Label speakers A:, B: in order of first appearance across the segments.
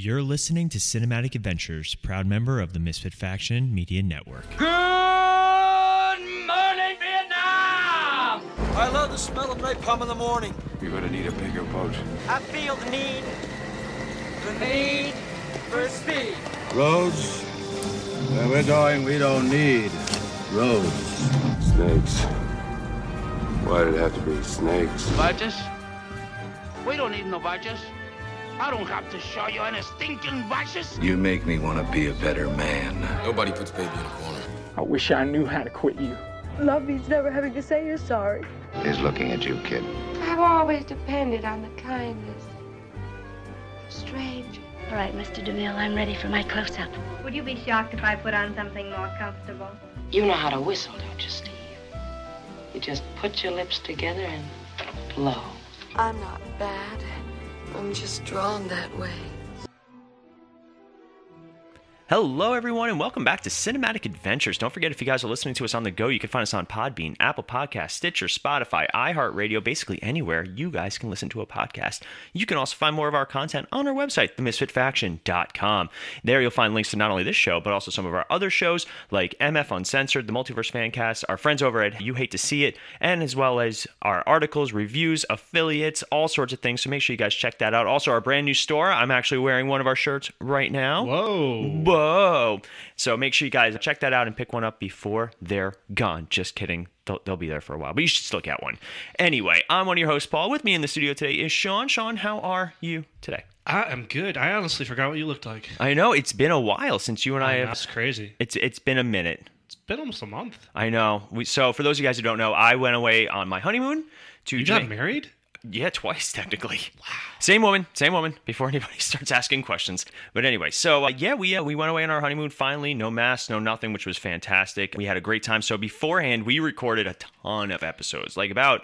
A: You're listening to Cinematic Adventures, proud member of the Misfit Faction Media Network.
B: Good morning, Vietnam!
C: I love the smell of napalm in the morning.
D: You're gonna need a bigger boat.
B: I feel the need for speed.
E: Roads? Where we're going, we don't need roads.
D: Snakes. Why did it have to be snakes?
F: Badges? We don't need no badges. I don't have to show you any stinking badges.
E: You make me want to be a better man.
G: Nobody puts baby in a corner.
H: I wish I knew how to quit you.
I: Love means never having to say you're sorry.
E: He's looking at you, kid.
I: I've always depended on the kindness of strangers.
J: All right, Mr. DeMille, I'm ready for my close-up.
K: Would you be shocked if I put on something more comfortable?
L: You know how to whistle, don't you, Steve? You just put your lips together and blow.
I: I'm not bad. I'm just drawn that way.
A: Hello, everyone, and welcome back to Cinematic Adventures. Don't forget, if you guys are listening to us on the go, you can find us on Podbean, Apple Podcasts, Stitcher, Spotify, iHeartRadio, basically anywhere you guys can listen to a podcast. You can also find more of our content on our website, themisfitfaction.com. There you'll find links to not only this show, but also some of our other shows like MF Uncensored, the Multiverse Fancast, our friends over at You Hate to See It, and as well as our articles, reviews, affiliates, all sorts of things. So make sure you guys check that out. Also, our brand new store. I'm actually wearing one of our shirts right now.
M: Whoa.
A: So make sure you guys check that out and pick one up before they're gone. Just kidding. They'll be there for a while, but you should still get one. Anyway, I'm one of your hosts, Paul. With me in the studio today is Sean. Sean, how are you today?
M: I am good. I honestly forgot what you looked like.
A: I know. It's been a while since you and I have...
M: That's crazy.
A: It's been a minute.
M: It's been almost a month.
A: I know. So for those of you guys who don't know, I went away on my honeymoon to...
M: You got married?
A: Yeah, twice, technically. Wow. Same woman, before anybody starts asking questions. But anyway, so we went away on our honeymoon finally. No masks, no nothing, which was fantastic. We had a great time. So beforehand, we recorded a ton of episodes, like about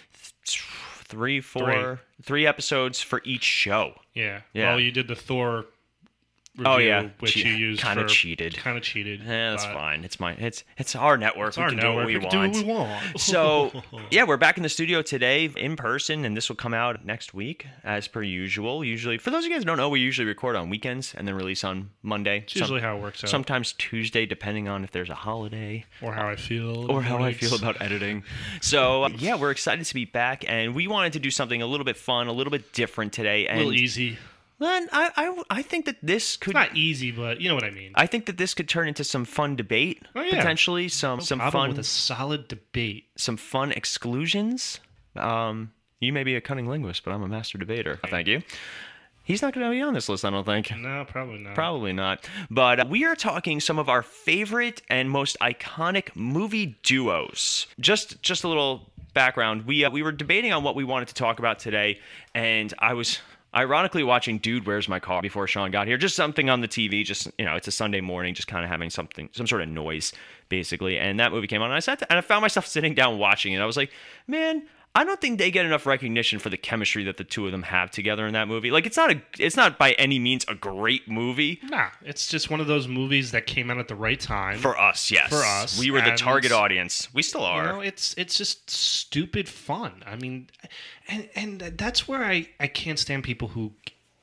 A: three episodes for each show.
M: Yeah. Well, you did the Thor review, which you used
A: kind of cheated. Yeah, that's fine. It's our network.
M: It's our network. We can do what we want.
A: So yeah, we're back in the studio today in person, and this will come out next week as per usual. Usually, for those of you guys who don't know, we usually record on weekends and then release on Monday.
M: It's usually how it works out.
A: Sometimes Tuesday, depending on if there's a holiday
M: or how I feel
A: about editing. So yeah, we're excited to be back, and we wanted to do something a little bit fun, a little bit different today, and
M: a little easy.
A: Then I think that this could...
M: It's not easy, but you know what I mean.
A: I think that this could turn into some fun debate, potentially. Some fun...
M: with a solid debate.
A: Some fun exclusions. You may be a cunning linguist, but I'm a master debater. Thank you. He's not going to be on this list, I don't think.
M: No, probably not.
A: Probably not. But we are talking some of our favorite and most iconic movie duos. Just a little background. We were debating on what we wanted to talk about today, and I was... ironically watching Dude, Where's My Car before Sean got here. Just something on the TV, just, it's a Sunday morning, just kind of having some sort of noise, basically. And that movie came on, and I found myself sitting down watching it. I was like, man, I don't think they get enough recognition for the chemistry that the two of them have together in that movie. Like, it's not by any means a great movie.
M: Nah, it's just one of those movies that came out at the right time.
A: For us, yes.
M: For us.
A: We were the target audience. We still are.
M: It's just stupid fun. I mean, and that's where I can't stand people who,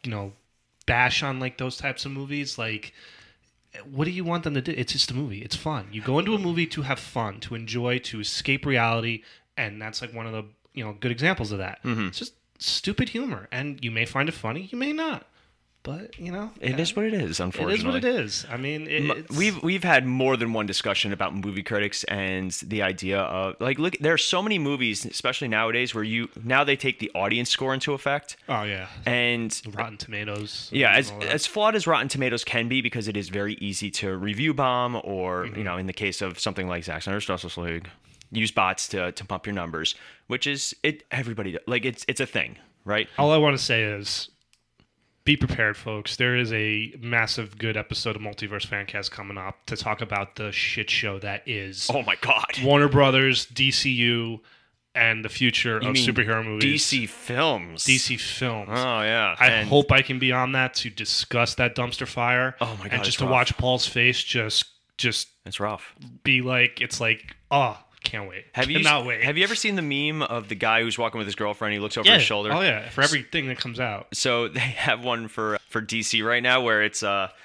M: bash on, like, those types of movies. Like, what do you want them to do? It's just a movie. It's fun. You go into a movie to have fun, to enjoy, to escape reality, and that's, like, one of the good examples of that.
A: Mm-hmm.
M: It's just stupid humor, and you may find it funny, you may not, but
A: it is what it is. Unfortunately,
M: it is what it is. I mean,
A: we've had more than one discussion about movie critics and the idea of, like, look, there are so many movies, especially nowadays, where now they take the audience score into effect.
M: Oh yeah,
A: and
M: Rotten Tomatoes.
A: Yeah, as flawed as Rotten Tomatoes can be, because it is very easy to review bomb, or in the case of something like Zack Snyder's Justice League, use bots to pump your numbers, which is it. Everybody, like, it's a thing, right?
M: All I want to say is, be prepared, folks. There is a massive good episode of Multiverse Fancast coming up to talk about the shit show that is.
A: Oh my God!
M: Warner Brothers, DCU, and the future of superhero movies.
A: DC Films.
M: Oh
A: yeah.
M: I hope I can be on that to discuss that dumpster fire.
A: Oh my God!
M: And just to watch Paul's face, just
A: it's rough.
M: Be like, it's like, oh, Can't wait.
A: Cannot
M: wait.
A: Have you ever seen the meme of the guy who's walking with his girlfriend? He looks over his shoulder.
M: Oh yeah, for everything that comes out.
A: So they have one for DC right now where it's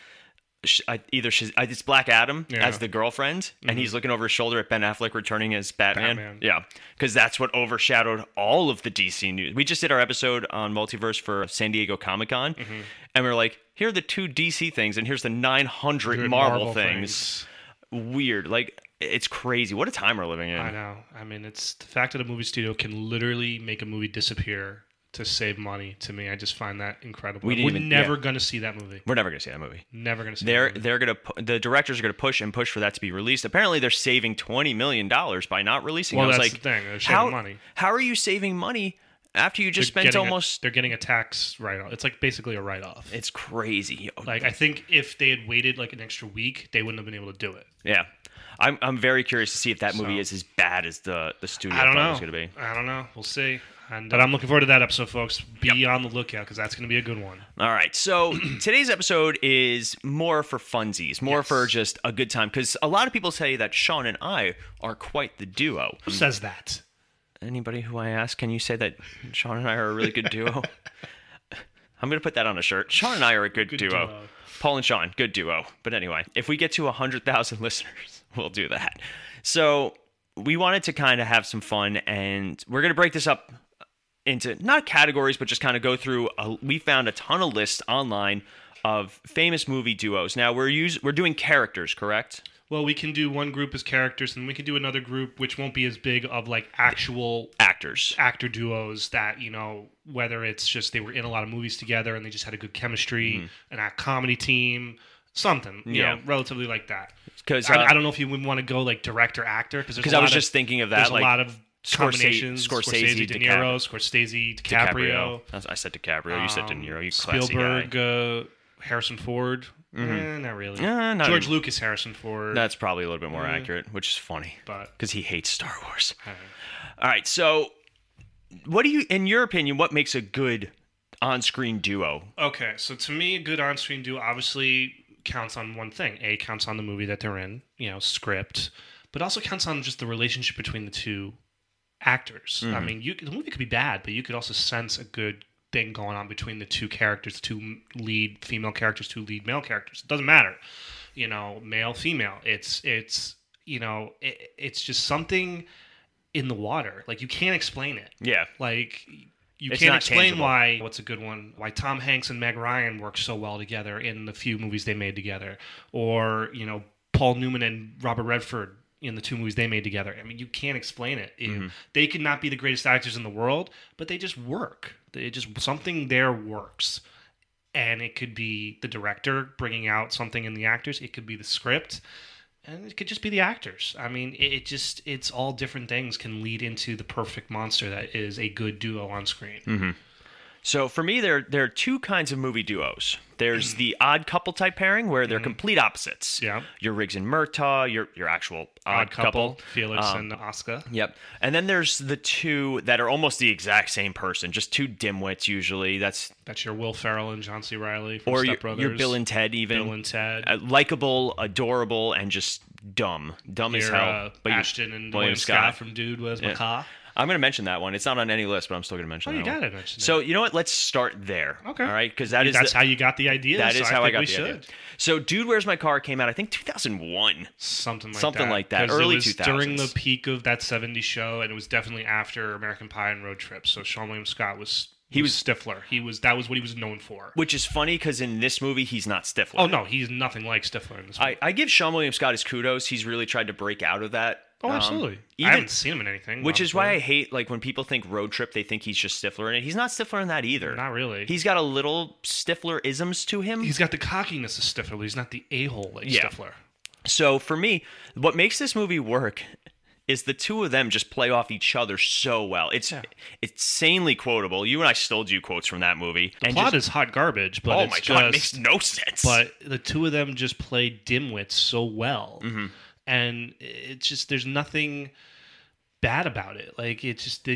A: it's Black Adam as the girlfriend, and he's looking over his shoulder at Ben Affleck returning as Batman. Yeah, because that's what overshadowed all of the DC news. We just did our episode on Multiverse for San Diego Comic-Con, and we were like, here are the 2 DC things, and here's the 900 Marvel things. Weird. Like, it's crazy. What a time we're living in.
M: I know. I mean, it's the fact that a movie studio can literally make a movie disappear to save money. To me, I just find that incredible. We're never going to see that movie.
A: We're never going to see that movie.
M: Never going to see
A: that movie. The directors are going to push for that to be released. Apparently, they're saving $20 million by not releasing it.
M: Well, that's the thing. They're saving money.
A: How are you saving money after you just spent almost...
M: They're getting a tax write-off. It's like basically a write-off.
A: It's crazy.
M: Like, I think if they had waited like an extra week, they wouldn't have been able to do it.
A: Yeah. I'm very curious to see if that movie is as bad as the studio thought it was going to be.
M: I don't know. We'll see. But I'm looking forward to that episode, folks. Be on the lookout, because that's going to be a good one.
A: All right. So today's episode is more for funsies, more for just a good time, because a lot of people say that Sean and I are quite the duo.
M: Who says that?
A: Anybody who I ask, can you say that Sean and I are a really good duo? I'm going to put that on a shirt. Sean and I are a good duo. Paul and Sean, good duo. But anyway, if we get to 100,000 listeners, we'll do that. So we wanted to kind of have some fun, and we're going to break this up into not categories, but just kind of go through. We found a ton of lists online of famous movie duos. Now we're doing characters, correct?
M: Well, we can do one group as characters, and we can do another group which won't be as big of like actual actor duos that, you know, whether it's just they were in a lot of movies together and they just had a good chemistry, a comedy team, something, you know, relatively like that. Because I don't know if you would want to go like director actor, because
A: I was just thinking of that.
M: There's
A: like,
M: a lot of combinations.
A: Scorsese,
M: De Niro, Scorsese, DiCaprio.
A: I said DiCaprio. You said De Niro. You
M: Spielberg,
A: guy.
M: Harrison Ford. Not really.
A: Not
M: George Lucas, Harrison Ford.
A: That's probably a little bit more accurate, which is funny, because he hates Star Wars.
M: All
A: right. So, in your opinion, what makes a good on-screen duo?
M: Okay, so to me, a good on-screen duo obviously counts on one thing. A, counts on the movie that they're in, script, but also counts on just the relationship between the two actors. I mean, the movie could be bad, but you could also sense a good thing going on between the two characters, 2 lead female characters, 2 lead male characters. It doesn't matter, male, female. It's just something in the water. Like, you can't explain it.
A: Yeah.
M: Like, you can't explain what's a good one, why Tom Hanks and Meg Ryan work so well together in the few movies they made together, or Paul Newman and Robert Redford in the 2 movies they made together. I mean, you can't explain it. They could not be the greatest actors in the world, but they just work. Something there works. And it could be the director bringing out something in the actors. It could be the script. And it could just be the actors. I mean, it's all different things can lead into the perfect monster that is a good duo on screen.
A: So for me, there are 2 kinds of movie duos. There's the odd couple type pairing where they're complete opposites.
M: Yeah.
A: Your Riggs and Murtaugh, your actual odd couple.
M: Felix and Oscar.
A: Yep. And then there's the 2 that are almost the exact same person, just 2 dimwits usually. That's
M: your Will Ferrell and John C. Reilly from
A: or
M: Step Brothers.
A: Your Bill and Ted even.
M: Bill and Ted.
A: Likeable, adorable, and just dumb. Dumb as hell.
M: But Ashton and William Scott from Dude Was Macaw.
A: I'm going to mention that one. It's not on any list, but I'm still going to mention that one.
M: Oh, you got to mention that.
A: So, you know what? Let's start there.
M: Okay.
A: All right? Because
M: that's how you got the idea.
A: That is how I got the idea. So, Dude, Where's My Car came out, I think, 2001.
M: Something
A: like that. Early 2000s.
M: During the peak of that 70s show, and it was definitely after American Pie and Road Trip. So, Sean William Scott was Stifler. That was what he was known for.
A: Which is funny because in this movie, he's not Stifler.
M: Oh, no. He's nothing like Stifler in this movie.
A: I give Sean William Scott his kudos. He's really tried to break out of that.
M: Oh, absolutely. I haven't seen him in anything.
A: Which is why I hate, like, when people think Road Trip, they think he's just Stifler in it. He's not Stifler in that either.
M: Not really.
A: He's got a little Stifler-isms to him.
M: He's got the cockiness of Stifler, but he's not the a-hole like Stifler.
A: So, for me, what makes this movie work is the 2 of them just play off each other so well. It's insanely quotable. You and I still do quotes from that movie.
M: The plot is hot garbage, but
A: oh my God, it makes no sense.
M: But the 2 of them just play dimwits so well. And it's just, there's nothing bad about it. Like, it's just,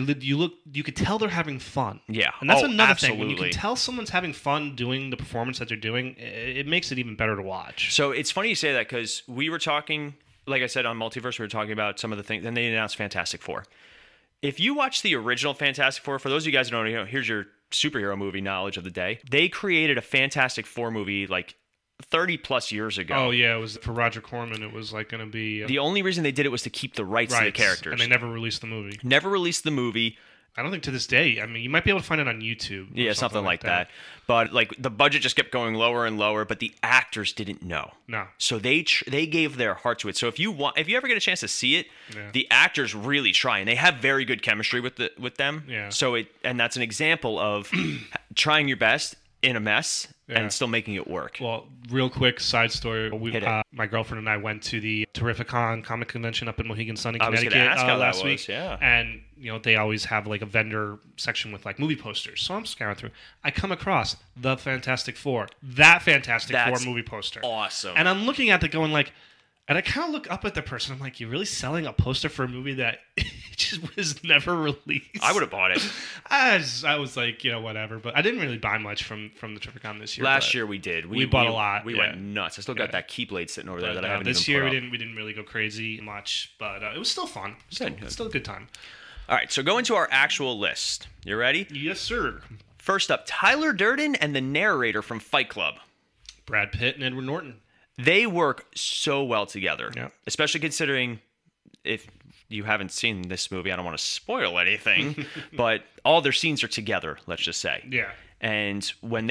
M: you could tell they're having fun.
A: Yeah.
M: And that's another thing. When you can tell someone's having fun doing the performance that they're doing, it makes it even better to watch.
A: So it's funny you say that because we were talking like I said on Multiverse, we were talking about some of the things. Then they announced Fantastic Four. If you watch the original Fantastic Four, for those of you guys who don't know, here's your superhero movie knowledge of the day. They created a Fantastic Four movie like 30 plus years ago.
M: Oh yeah, it was for Roger Corman. It was like going to be
A: the only reason they did it was to keep the rights to the characters,
M: and they never released the movie.
A: Never released the movie.
M: I don't think to this day. I mean, you might be able to find it on YouTube.
A: Yeah, something like that. But like the budget just kept going lower and lower, but the actors didn't know.
M: No.
A: So they gave their heart to it. So if you ever get a chance to see it, the actors really try, and they have very good chemistry with them.
M: Yeah.
A: So that's an example of trying your best in a mess and still making it work.
M: Well, real quick side story. My girlfriend and I went to the Terrificon comic convention up in Mohegan Sun, Connecticut last week.
A: Yeah.
M: And they always have like a vendor section with like movie posters. So I'm scouring through. I come across the Fantastic Four. That Fantastic Four movie poster.
A: Awesome.
M: And I'm looking at it going like, and I kind of look up at the person. I'm like, you're really selling a poster for a movie that just was never released?
A: I would have bought it.
M: I was like, whatever. But I didn't really buy much from the Terrificon this year.
A: Last year we did.
M: We bought a lot.
A: We went nuts. I still got that Keyblade sitting over there that I haven't
M: this
A: even
M: year
A: put up.
M: we didn't really go crazy much, but it was still fun. Still a good time.
A: All right, so going to our actual list. You ready?
M: Yes, sir.
A: First up, Tyler Durden and the narrator from Fight Club.
M: Brad Pitt and Edward Norton.
A: They work so well together,
M: yeah.
A: Especially considering if you haven't seen this movie, I don't want to spoil anything, but all their scenes are together, let's just say.
M: Yeah.
A: And when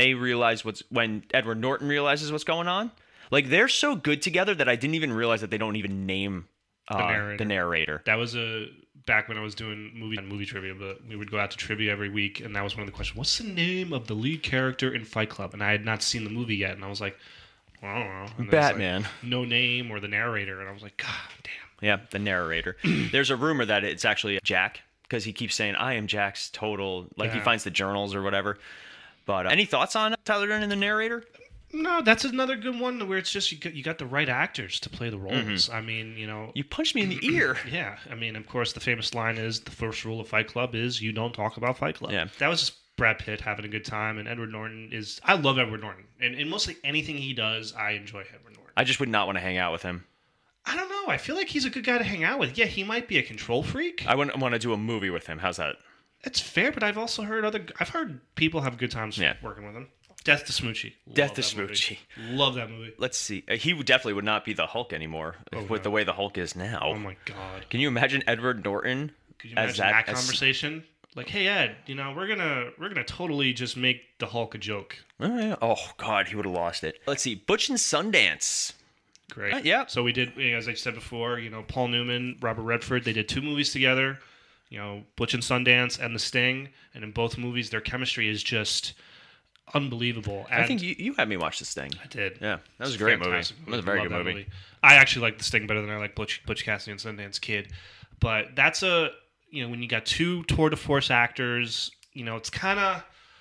A: when Edward Norton realizes what's going on, like they're so good together that I didn't even realize that they don't even name the narrator.
M: That was back when I was doing movie trivia, but we would go out to trivia every week, and that was one of the questions. What's the name of the lead character in Fight Club? And I had not seen the movie yet, and I was like, I don't know. And
A: Batman.
M: Like, no name or the narrator, and I was like, God damn.
A: Yeah, the narrator. There's a rumor that it's actually Jack, because he keeps saying, I am Jack's total, he finds the journals or whatever. But any thoughts on Tyler Durden and the narrator?
M: No, that's another good one where it's just you got the right actors to play the roles. Mm-hmm. I mean,
A: You punched me in the ear.
M: Yeah. I mean, of course, the famous line is, the first rule of Fight Club is you don't talk about Fight Club.
A: Yeah.
M: That was just Brad Pitt having a good time, and Edward Norton is... I love Edward Norton. And in mostly anything he does, I enjoy Edward Norton.
A: I just would not want to hang out with him.
M: I don't know. I feel like he's a good guy to hang out with. Yeah, he might be a control freak.
A: I wouldn't want to do a movie with him. How's that?
M: It's fair, but I've also heard people have good times working with him. Death to Smoochie.
A: Death to Smoochie.
M: Love that movie.
A: Let's see. He definitely would not be the Hulk anymore with the way the Hulk is now.
M: Oh my God.
A: Can you imagine Edward Norton?
M: Could you imagine that conversation? Like, hey Ed, we're gonna totally just make the Hulk a joke.
A: Oh yeah. Oh God, he would have lost it. Let's see. Butch and Sundance.
M: Great.
A: Yeah.
M: So we did, as I said before, Paul Newman, Robert Redford, they did 2 movies together. Butch and Sundance and The Sting, and in both movies their chemistry is just unbelievable. And
A: I think you had me watch The Sting.
M: I did.
A: Yeah, that was a great movie. It was a very good movie.
M: I actually like The Sting better than I like Butch Cassidy and Sundance Kid. But that's when you got 2 tour de force actors, it's kind of,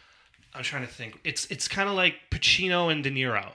M: I'm trying to think. It's kind of like Pacino and De Niro.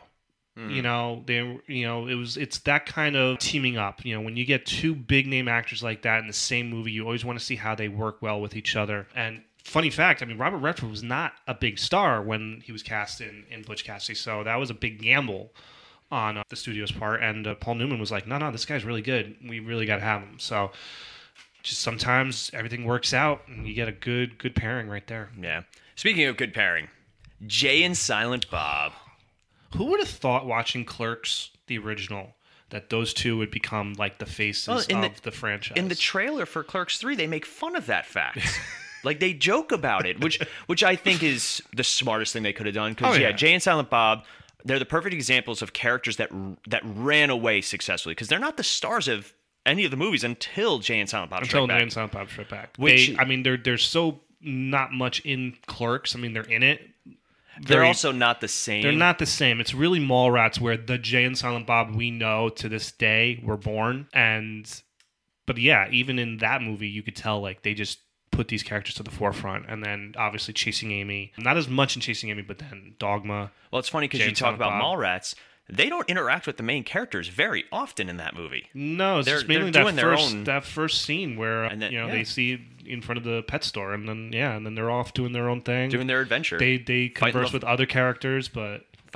M: It's that kind of teaming up. When you get 2 big name actors like that in the same movie, you always want to see how they work well with each other. And funny fact, Robert Redford was not a big star when he was cast in Butch Cassidy, so that was a big gamble on the studio's part. And Paul Newman was like, no, this guy's really good. We really got to have him. So just sometimes everything works out, and you get a good pairing right there.
A: Yeah. Speaking of good pairing, Jay and Silent Bob.
M: Who would have thought watching Clerks, the original, that those 2 would become like the faces of the franchise?
A: In the trailer for Clerks 3, they make fun of that fact. Like, they joke about it, which I think is the smartest thing they could have done. Because, Jay and Silent Bob, they're the perfect examples of characters that ran away successfully. Because they're not the stars of any of the movies until Jay and Silent Bob Strike Back.
M: Jay and Silent Bob Strike Back. They're so not much in Clerks. They're in it.
A: They're also not the same.
M: They're not the same. It's really Mallrats, where the Jay and Silent Bob we know to this day were born. But yeah, even in that movie, you could tell they just put these characters to the forefront. And then obviously Chasing Amy. Not as much in Chasing Amy, but then Dogma.
A: Well, it's funny because you talk about Mallrats. They don't interact with the main characters very often in that movie.
M: No, it's just mainly that first scene where they see in front of the pet store, and then they're off doing their own thing,
A: doing their adventure.
M: They converse with other characters, but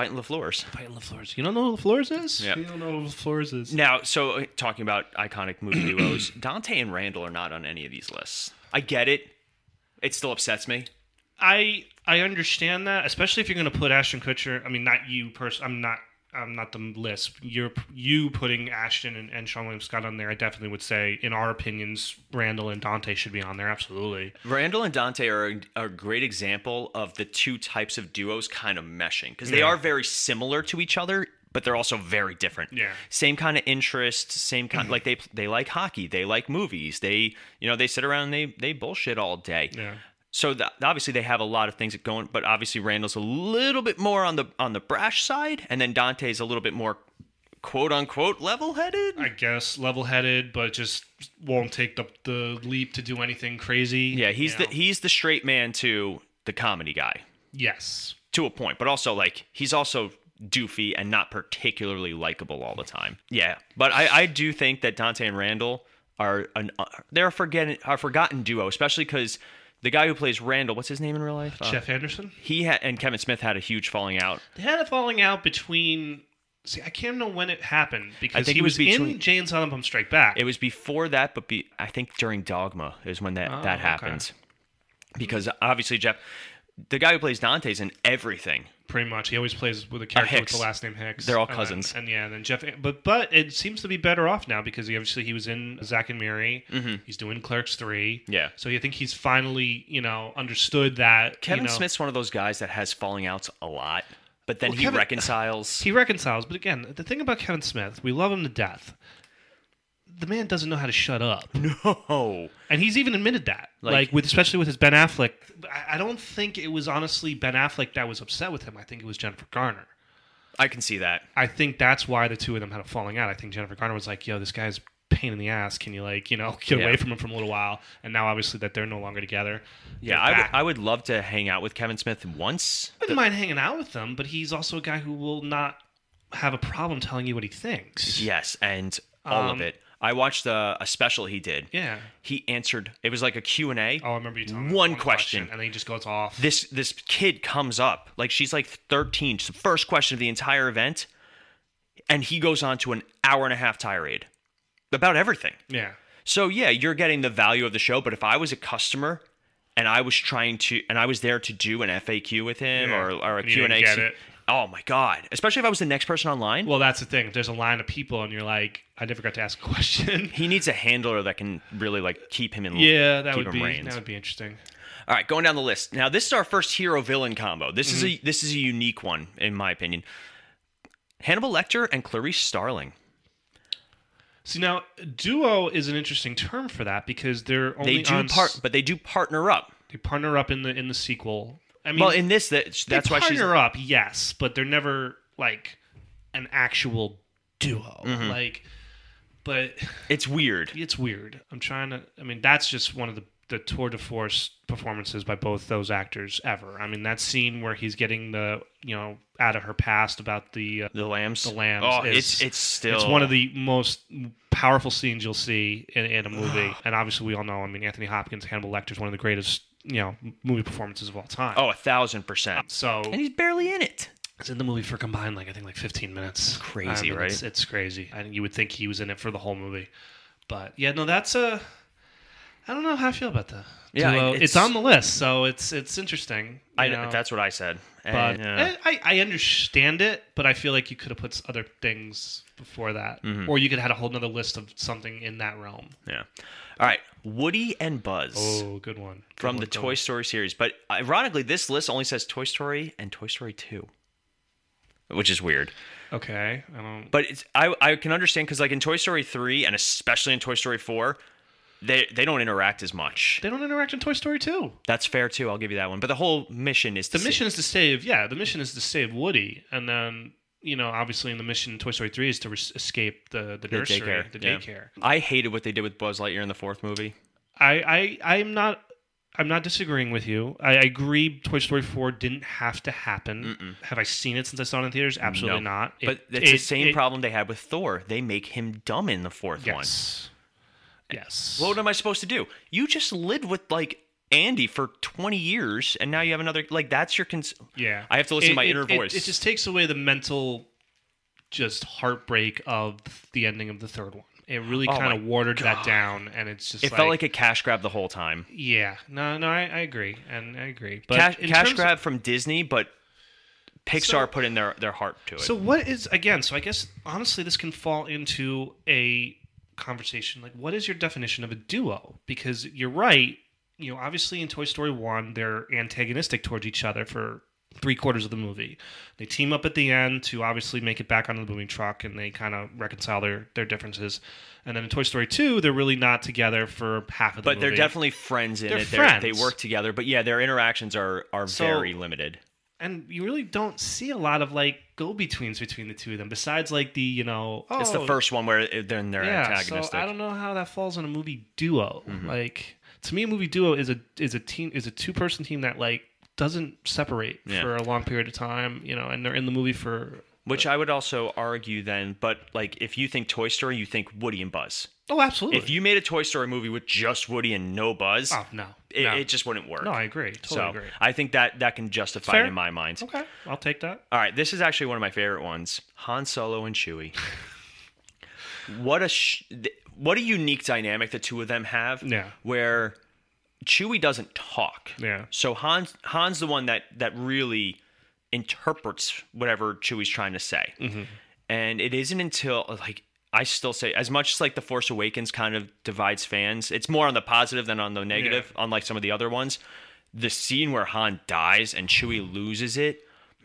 A: Fighting LaFleurs.
M: Fighting LaFleurs. You don't know who LaFleurs is?
A: Yeah.
M: You don't know who LaFleurs is.
A: Now, so talking about iconic movie duos, Dante and Randall are not on any of these lists. I get it. It still upsets me.
M: I understand that, especially if you're going to put Ashton Kutcher. I mean, not you personally. I'm not the list. You putting Ashton and Sean William Scott on there. I definitely would say, in our opinions, Randall and Dante should be on there. Absolutely.
A: Randall and Dante are a great example of the two types of duos kind of meshing because they are very similar to each other, but they're also very different.
M: Yeah.
A: Same kind of interests, same kind like they like hockey, they like movies, they sit around and they bullshit all day.
M: Yeah.
A: So obviously they have a lot of things going, but obviously Randall's a little bit more on the brash side, and then Dante's a little bit more quote unquote level-headed.
M: I guess level-headed, but just won't take the leap to do anything crazy.
A: Yeah, he's the straight man to the comedy guy.
M: Yes. To
A: a point, but also like he's also doofy and not particularly likable all the time. Yeah, but I do think that Dante and Randall they're a forgotten duo, especially because the guy who plays Randall, what's his name in real life?
M: Jeff Anderson.
A: He and Kevin Smith had a huge falling out.
M: They had a falling out between. See, I can't know when it happened because
A: I think
M: he was in Jay and Silent Bob Strike Back.
A: It was before that, but I think during Dogma is when that happened. Because obviously Jeff, the guy who plays Dante's in everything.
M: Pretty much, he always plays with a character with the last name Hicks.
A: They're all cousins.
M: And then Jeff, but it seems to be better off now because he was in Zack and Miri.
A: Mm-hmm.
M: He's doing Clerks 3.
A: Yeah.
M: So I think he's finally understood that
A: Kevin Smith's one of those guys that has falling outs a lot, but then he reconciles.
M: He reconciles, but again, the thing about Kevin Smith, we love him to death. The man doesn't know how to shut up.
A: No.
M: And he's even admitted that. Especially with his Ben Affleck. I don't think it was honestly Ben Affleck that was upset with him. I think it was Jennifer Garner.
A: I can see that.
M: I think that's why the two of them had a falling out. I think Jennifer Garner was like, yo, this guy's a pain in the ass. Can you get away from him for a little while? And now obviously that they're no longer together.
A: Yeah, I would love to hang out with Kevin Smith once.
M: I wouldn't mind hanging out with him, but he's also a guy who will not have a problem telling you what he thinks.
A: Yes, and all of it. I watched a special he did.
M: Yeah.
A: He answered. It was like a Q&A.
M: Oh, I remember you telling me.
A: One question.
M: And then he just goes off.
A: This kid comes up. Like, she's like 13. It's the first question of the entire event. And he goes on to an hour-and-a-half tirade about everything.
M: Yeah.
A: So, yeah, you're getting the value of the show. But if I was a customer and I was there to do an FAQ with him or a Q&A.
M: Get it.
A: Oh, my God. Especially if I was the next person online.
M: Well, that's the thing. If there's a line of people and you're like, I never got to ask a question.
A: He needs a handler that can really keep him in
M: that would be interesting.
A: All right, going down the list. Now, this is our first hero-villain combo. This is a unique one, in my opinion. Hannibal Lecter and Clarice Starling.
M: See, now, duo is an interesting term for that because they're only
A: but they do partner up.
M: They partner up in the sequel. I mean,
A: well, in this, that's why she's
M: partner up, yes, but they're never like an actual duo.
A: Mm-hmm.
M: But
A: it's weird.
M: It's weird. That's just one of the tour de force performances by both those actors ever. I mean, that scene where he's getting the out of her past about the
A: lambs.
M: The lambs.
A: Oh, it's
M: one of the most powerful scenes you'll see in a movie. And obviously, we all know. I mean, Anthony Hopkins, Hannibal Lecter is one of the greatest movie performances of all time.
A: Oh, 1,000%. And he's barely in it.
M: It's in the movie for combined, 15 minutes.
A: Crazy, right?
M: It's crazy. And you would think he was in it for the whole movie. But, yeah, no, that's I don't know how I feel about that.
A: Yeah,
M: it's on the list, so it's interesting.
A: That's what I said.
M: But I understand it, but I feel like you could have put other things before that.
A: Mm-hmm.
M: Or you could have had a whole other list of something in that realm.
A: Yeah. All right. Woody and Buzz.
M: Oh, good one.
A: From the Toy Story series. But ironically, this list only says Toy Story and Toy Story 2. Which is weird.
M: Okay.
A: But I can understand because in Toy Story 3 and especially in Toy Story 4, they don't interact as much.
M: They don't interact in Toy Story 2.
A: That's fair too. I'll give you that one. But the whole mission is to save
M: Woody, and then obviously in the mission in Toy Story 3 is to escape the nursery, the daycare.
A: I hated what they did with Buzz Lightyear in the fourth movie.
M: I'm not disagreeing with you. I agree. Toy Story 4 didn't have to happen.
A: Mm-mm.
M: Have I seen it since I saw it in theaters? Absolutely not.
A: But it's the same problem they had with Thor. They make him dumb in the fourth one.
M: Yes.
A: What am I supposed to do? You just lived with Andy for 20 years, and now you have another. Like, that's your.
M: Yeah.
A: I have to listen to my inner voice.
M: It just takes away the mental, just heartbreak of the ending of the third one. It really kind of watered that down, and it's just.
A: It felt like a cash grab the whole time.
M: Yeah. No, I agree, and I agree. But
A: cash grab from Disney, but Pixar put in their heart to it.
M: So what is again? So I guess honestly, this can fall into a conversation like, what is your definition of a duo? Because you're right. You know, obviously in Toy Story 1, they're antagonistic towards each other for 3/4 of the movie. They team up at the end to obviously make it back onto the moving truck, and they kind of reconcile their differences. And then in Toy Story 2, they're really not together for half of the movie.
A: But they're definitely friends in
M: they're
A: it.
M: Friends.
A: They work together. But yeah, their interactions are very limited.
M: And you really don't see a lot of like go-betweens between the two of them, besides like the
A: it's the first one where they're antagonistic.
M: So I don't know how that falls in a movie duo. Mm-hmm. Like, to me, a movie duo is a two-person team that like doesn't separate for a long period of time, and they're in the movie for.
A: Which I would also argue then, but like if you think Toy Story, you think Woody and Buzz.
M: Oh, absolutely.
A: If you made a Toy Story movie with just Woody and no Buzz, it just wouldn't work.
M: No, I agree. Totally agree.
A: I think that can justify it in my mind.
M: Okay, I'll take that.
A: All right, this is actually one of my favorite ones: Han Solo and Chewie. What a unique dynamic the two of them have.
M: Yeah.
A: Where Chewie doesn't talk.
M: Yeah.
A: So Han's the one that really interprets whatever Chewie's trying to say.
M: Mm-hmm.
A: And it isn't until like I still say, as much as like The Force Awakens kind of divides fans, it's more on the positive than on the negative, unlike some of the other ones. The scene where Han dies and Chewie loses it,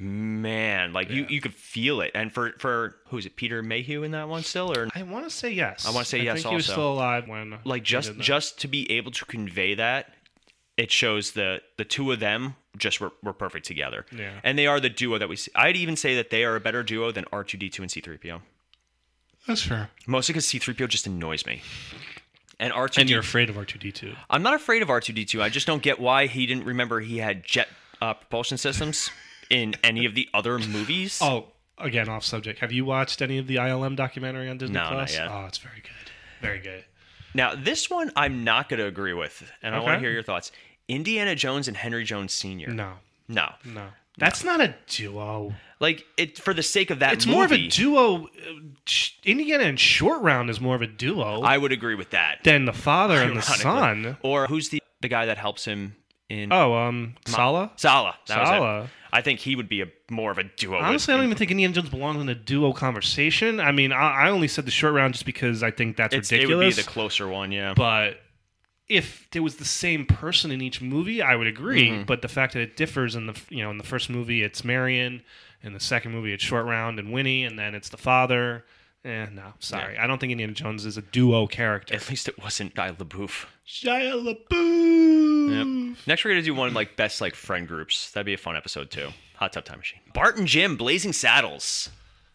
A: man, like you could feel it. And for who is it, Peter Mayhew in that one still? Or
M: I want to say yes.
A: I want to say yes.
M: I think
A: also,
M: he was still alive when
A: like just to be able to convey that, it shows the two of them just were perfect together.
M: Yeah.
A: And they are the duo that we see. I'd even say that they are a better duo than R2-D2 and C-3PO.
M: That's fair.
A: Mostly because C-3PO just annoys me. And R2-D2...
M: And you're afraid of R2-D2.
A: I'm not afraid of R2-D2. I just don't get why he didn't remember he had jet propulsion systems in any of the other movies.
M: Oh, again, off subject. Have you watched any of the ILM documentary on Disney+?
A: No, not yet.
M: Oh, it's very good. Very good.
A: Now, this one I'm not going to agree with, and I want to hear your thoughts. Indiana Jones and Henry Jones Sr. No.
M: That's not a duo.
A: Like, for the sake of that
M: it's
A: movie...
M: more of a duo. Indiana and Short Round is more of a duo.
A: I would agree with that.
M: Than the father and the son.
A: Or who's the guy that helps him in...
M: Sala?
A: Sala.
M: Sala.
A: I think he would be more of a duo.
M: Honestly, I don't even think Indiana Jones belongs in a duo conversation. I mean, I only said the Short Round just because I think that's ridiculous.
A: It would be the closer one, yeah.
M: But... if there was the same person in each movie, I would agree. Mm-hmm. But the fact that it differs in the first movie it's Marion, in the second movie it's Short Round and Winnie, and then it's the father. No, sorry, I don't think Indiana Jones is a duo character.
A: At least it wasn't Shia LaBeouf.
M: Shia LaBeouf.
A: Yep. Next we're gonna do one like best like friend groups. That'd be a fun episode too. Hot Tub Time Machine. Bart and Jim, Blazing Saddles.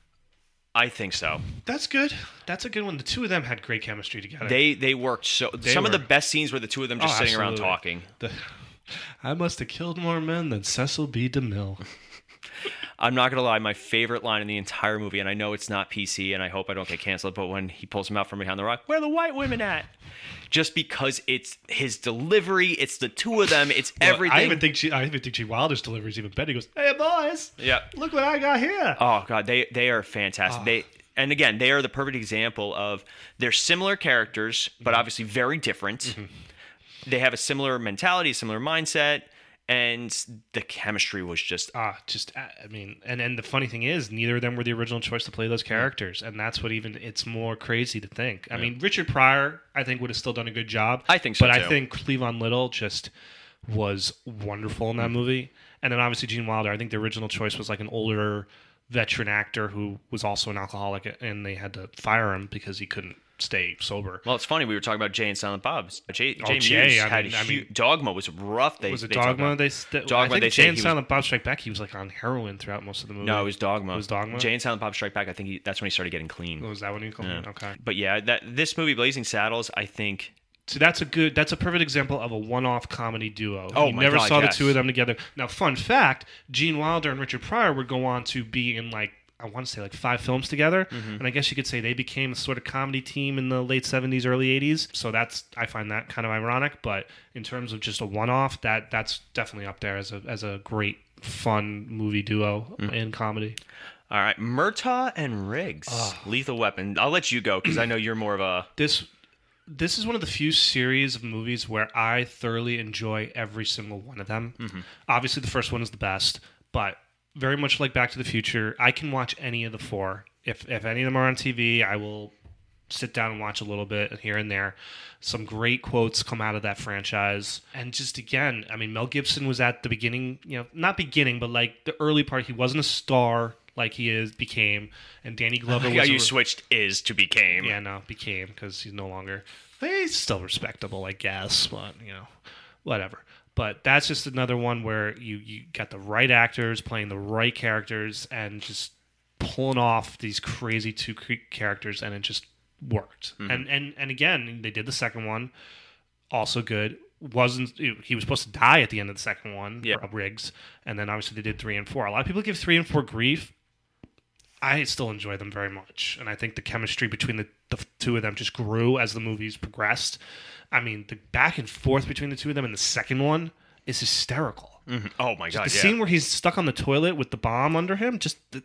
A: I think so.
M: That's good. That's a good one. The two of them had great chemistry together.
A: They worked some of the best scenes were the two of them just sitting around talking.
M: I must have killed more men than Cecil B. DeMille.
A: I'm not gonna lie, my favorite line in the entire movie, and I know it's not PC, and I hope I don't get canceled, but when he pulls him out from behind the rock, where are the white women at? Just because it's his delivery, it's the two of them, it's everything.
M: I even think Gene Wilder's delivery is even better. He goes, "Hey boys, look what I got here."
A: Oh god, they are fantastic. And again, they are the perfect example of they're similar characters, but obviously very different. Mm-hmm. They have a similar mentality, similar mindset. And the chemistry was I
M: mean, and the funny thing is, neither of them were the original choice to play those characters, and that's what it's more crazy to think. I mean, Richard Pryor, I think, would have still done a good job.
A: I think so,
M: but
A: too.
M: I think Cleavon Little just was wonderful in that movie, and then obviously Gene Wilder. I think the original choice was like an older veteran actor who was also an alcoholic, and they had to fire him because he couldn't stay sober.
A: Well, it's funny. We were talking about Jay and Silent Bob. Jay Dogma was rough.
M: Was it Dogma?
A: Dogma.
M: They Jay and Silent Bob Strike Back, he was like on heroin throughout most of the movie.
A: No, it was Dogma.
M: It was Dogma?
A: Jay and Silent Bob Strike Back, I think that's when he started getting clean.
M: Oh, was that when he got clean? Okay.
A: But yeah, this movie, Blazing Saddles, I think...
M: So that's a perfect example of a one-off comedy duo.
A: Oh,
M: you never saw the two of them together. Now, fun fact, Gene Wilder and Richard Pryor would go on to be in like I want to say like 5 films together, and I guess you could say they became a sort of comedy team in the late 70s, early 80s. So I find that kind of ironic. But in terms of just a one-off, that's definitely up there as a great fun movie duo in comedy.
A: All right, Murtaugh and Riggs, Lethal Weapon. I'll let you go because I know you're more of a
M: This is one of the few series of movies where I thoroughly enjoy every single one of them. Obviously, the first one is the best, but very much like Back to the Future, I can watch any of the 4. If any of them are on TV, I will sit down and watch a little bit here and there. Some great quotes come out of that franchise. And just again, I mean, Mel Gibson was at the beginning, not beginning, but like the early part. He wasn't a star like he became. And Danny Glover was...
A: Yeah, you switched is to became.
M: Yeah, no, became, because he's no longer... He's still respectable, I guess, but, whatever. But that's just another one where you got the right actors playing the right characters and just pulling off these crazy 2 characters, and it just worked. And again, they did the second one, also good. He was supposed to die at the end of the second one, Riggs, and then obviously they did 3 and 4. A lot of people give 3 and 4 grief. I still enjoy them very much, and I think the chemistry between the 2 of them just grew as the movies progressed. I mean, the back and forth between the 2 of them in the second one is hysterical.
A: Oh my god!
M: The scene where he's stuck on the toilet with the bomb under him,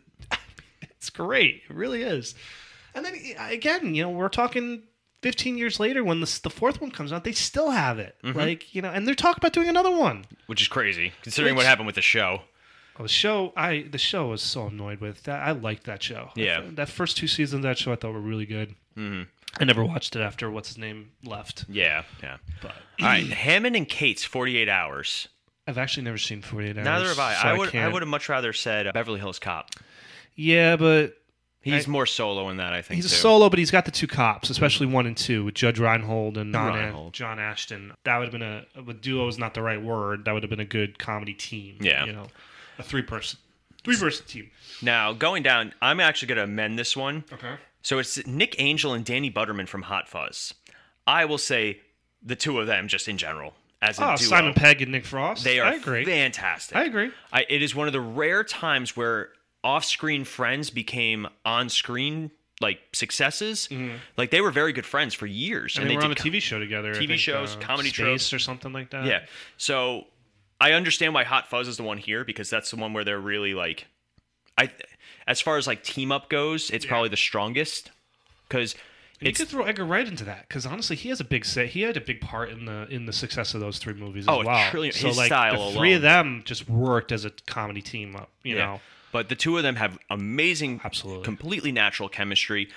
M: it's great. It really is. And then again, we're talking 15 years later when the 4th one comes out, they still have it. And they're talking about doing another one,
A: which is crazy considering what happened with the show.
M: The show I was so annoyed with that. I liked that show.
A: Yeah,
M: that first 2 seasons of that show I thought were really good. I never watched it after what's his name left.
A: Yeah. But all right, Hammond and Kate's 48 Hours.
M: I've actually never seen 48 Hours.
A: Neither have I.
M: So
A: I would have much rather said Beverly Hills Cop.
M: Yeah, but
A: he's more solo in that. I think
M: he's a solo, but he's got the 2 cops, especially 1 and 2 with Judge Reinhold and John Ashton. That would have been a duo is not the right word. That would have been a good comedy team.
A: Yeah,
M: a 3-person team.
A: Now, going down, I'm actually going to amend this one.
M: Okay.
A: So it's Nick Angel and Danny Butterman from Hot Fuzz. I will say the 2 of them just in general as a duo.
M: Simon Pegg and Nick Frost.
A: They are fantastic.
M: I agree.
A: It is one of the rare times where off-screen friends became on-screen successes. Like they were very good friends for years.
M: And they were on a TV show together.
A: TV shows, comedy tropes.
M: or something like that.
A: Yeah. So... I understand why Hot Fuzz is the one here because that's the one where they're really as far as team up goes, it's probably the strongest because
M: you could throw Edgar Wright into that because honestly, he had a big part in the success of those 3 movies as well.
A: His
M: so
A: style
M: the 3 of them just worked as a comedy team up, you know.
A: But the 2 of them have amazing, completely natural chemistry.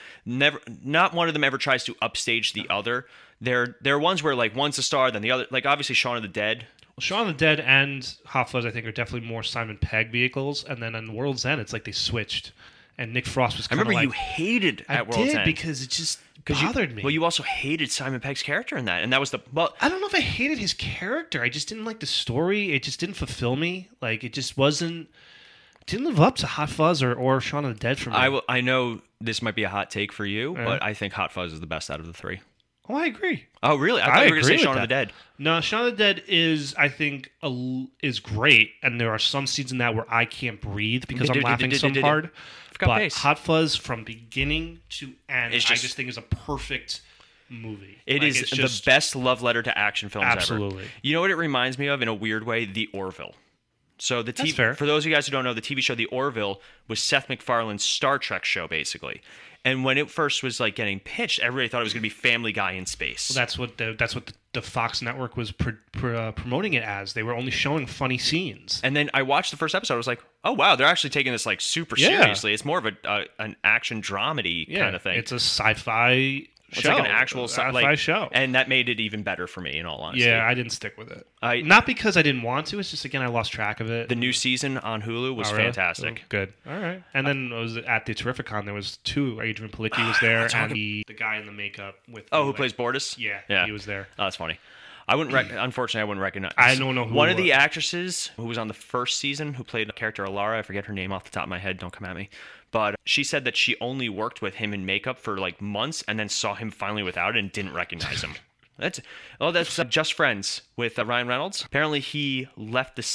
A: Not one of them ever tries to upstage the other. They're ones where one's a star than the other. Obviously Shaun of the Dead.
M: Well, Shaun of the Dead and Hot Fuzz, I think, are definitely more Simon Pegg vehicles. And then on World's End, it's like they switched. And Nick Frost was kind of
A: you hated at World's End.
M: I did because it just bothered me.
A: Well, you also hated Simon Pegg's character in that. And that was
M: I don't know if I hated his character. I just didn't like the story. It just didn't fulfill me. It just wasn't... Didn't live up to Hot Fuzz or Shaun of the Dead for me.
A: I know this might be a hot take for you, but I think Hot Fuzz is the best out of the 3.
M: Oh, I agree.
A: Oh, really? I thought you were going to say Shaun of the Dead.
M: No, Shaun of the Dead is, I think, is great, and there are some scenes in that where I can't breathe because I'm laughing so hard. But Hot Fuzz, from beginning to end, I just think is a perfect movie.
A: It is the best love letter to action films ever.
M: Absolutely.
A: You know what it reminds me of in a weird way? The Orville. So the TV, for those of you guys who don't know, the TV show The Orville was Seth MacFarlane's Star Trek show, basically. And when it first was getting pitched, everybody thought it was going to be Family Guy in space.
M: Well, that's what the Fox network was promoting it as. They were only showing funny scenes.
A: And then I watched the first episode. I was like, oh wow, they're actually taking this super seriously. It's more of an action dramedy kind of thing.
M: It's a sci-fi.
A: It's like an actual
M: sci-fi show,
A: and that made it even better for me. In all honesty,
M: yeah, I didn't stick with it. Not because I didn't want to. It's just I lost track of it.
A: The new season on Hulu was fantastic.
M: Oh, good. All right. And then it was at the Terrificon. There was 2. Adrian Palicki was there, and the guy in the makeup with.
A: Who plays Bortus?
M: Yeah, he was there.
A: Oh, that's funny. I wouldn't. Unfortunately, I wouldn't recognize.
M: I don't know who.
A: One of the actresses who was on the first season, who played the character Alara, I forget her name off the top of my head. Don't come at me. But she said that she only worked with him in makeup for months, and then saw him finally without it and didn't recognize him. That's Just Friends with Ryan Reynolds. Apparently, he left the set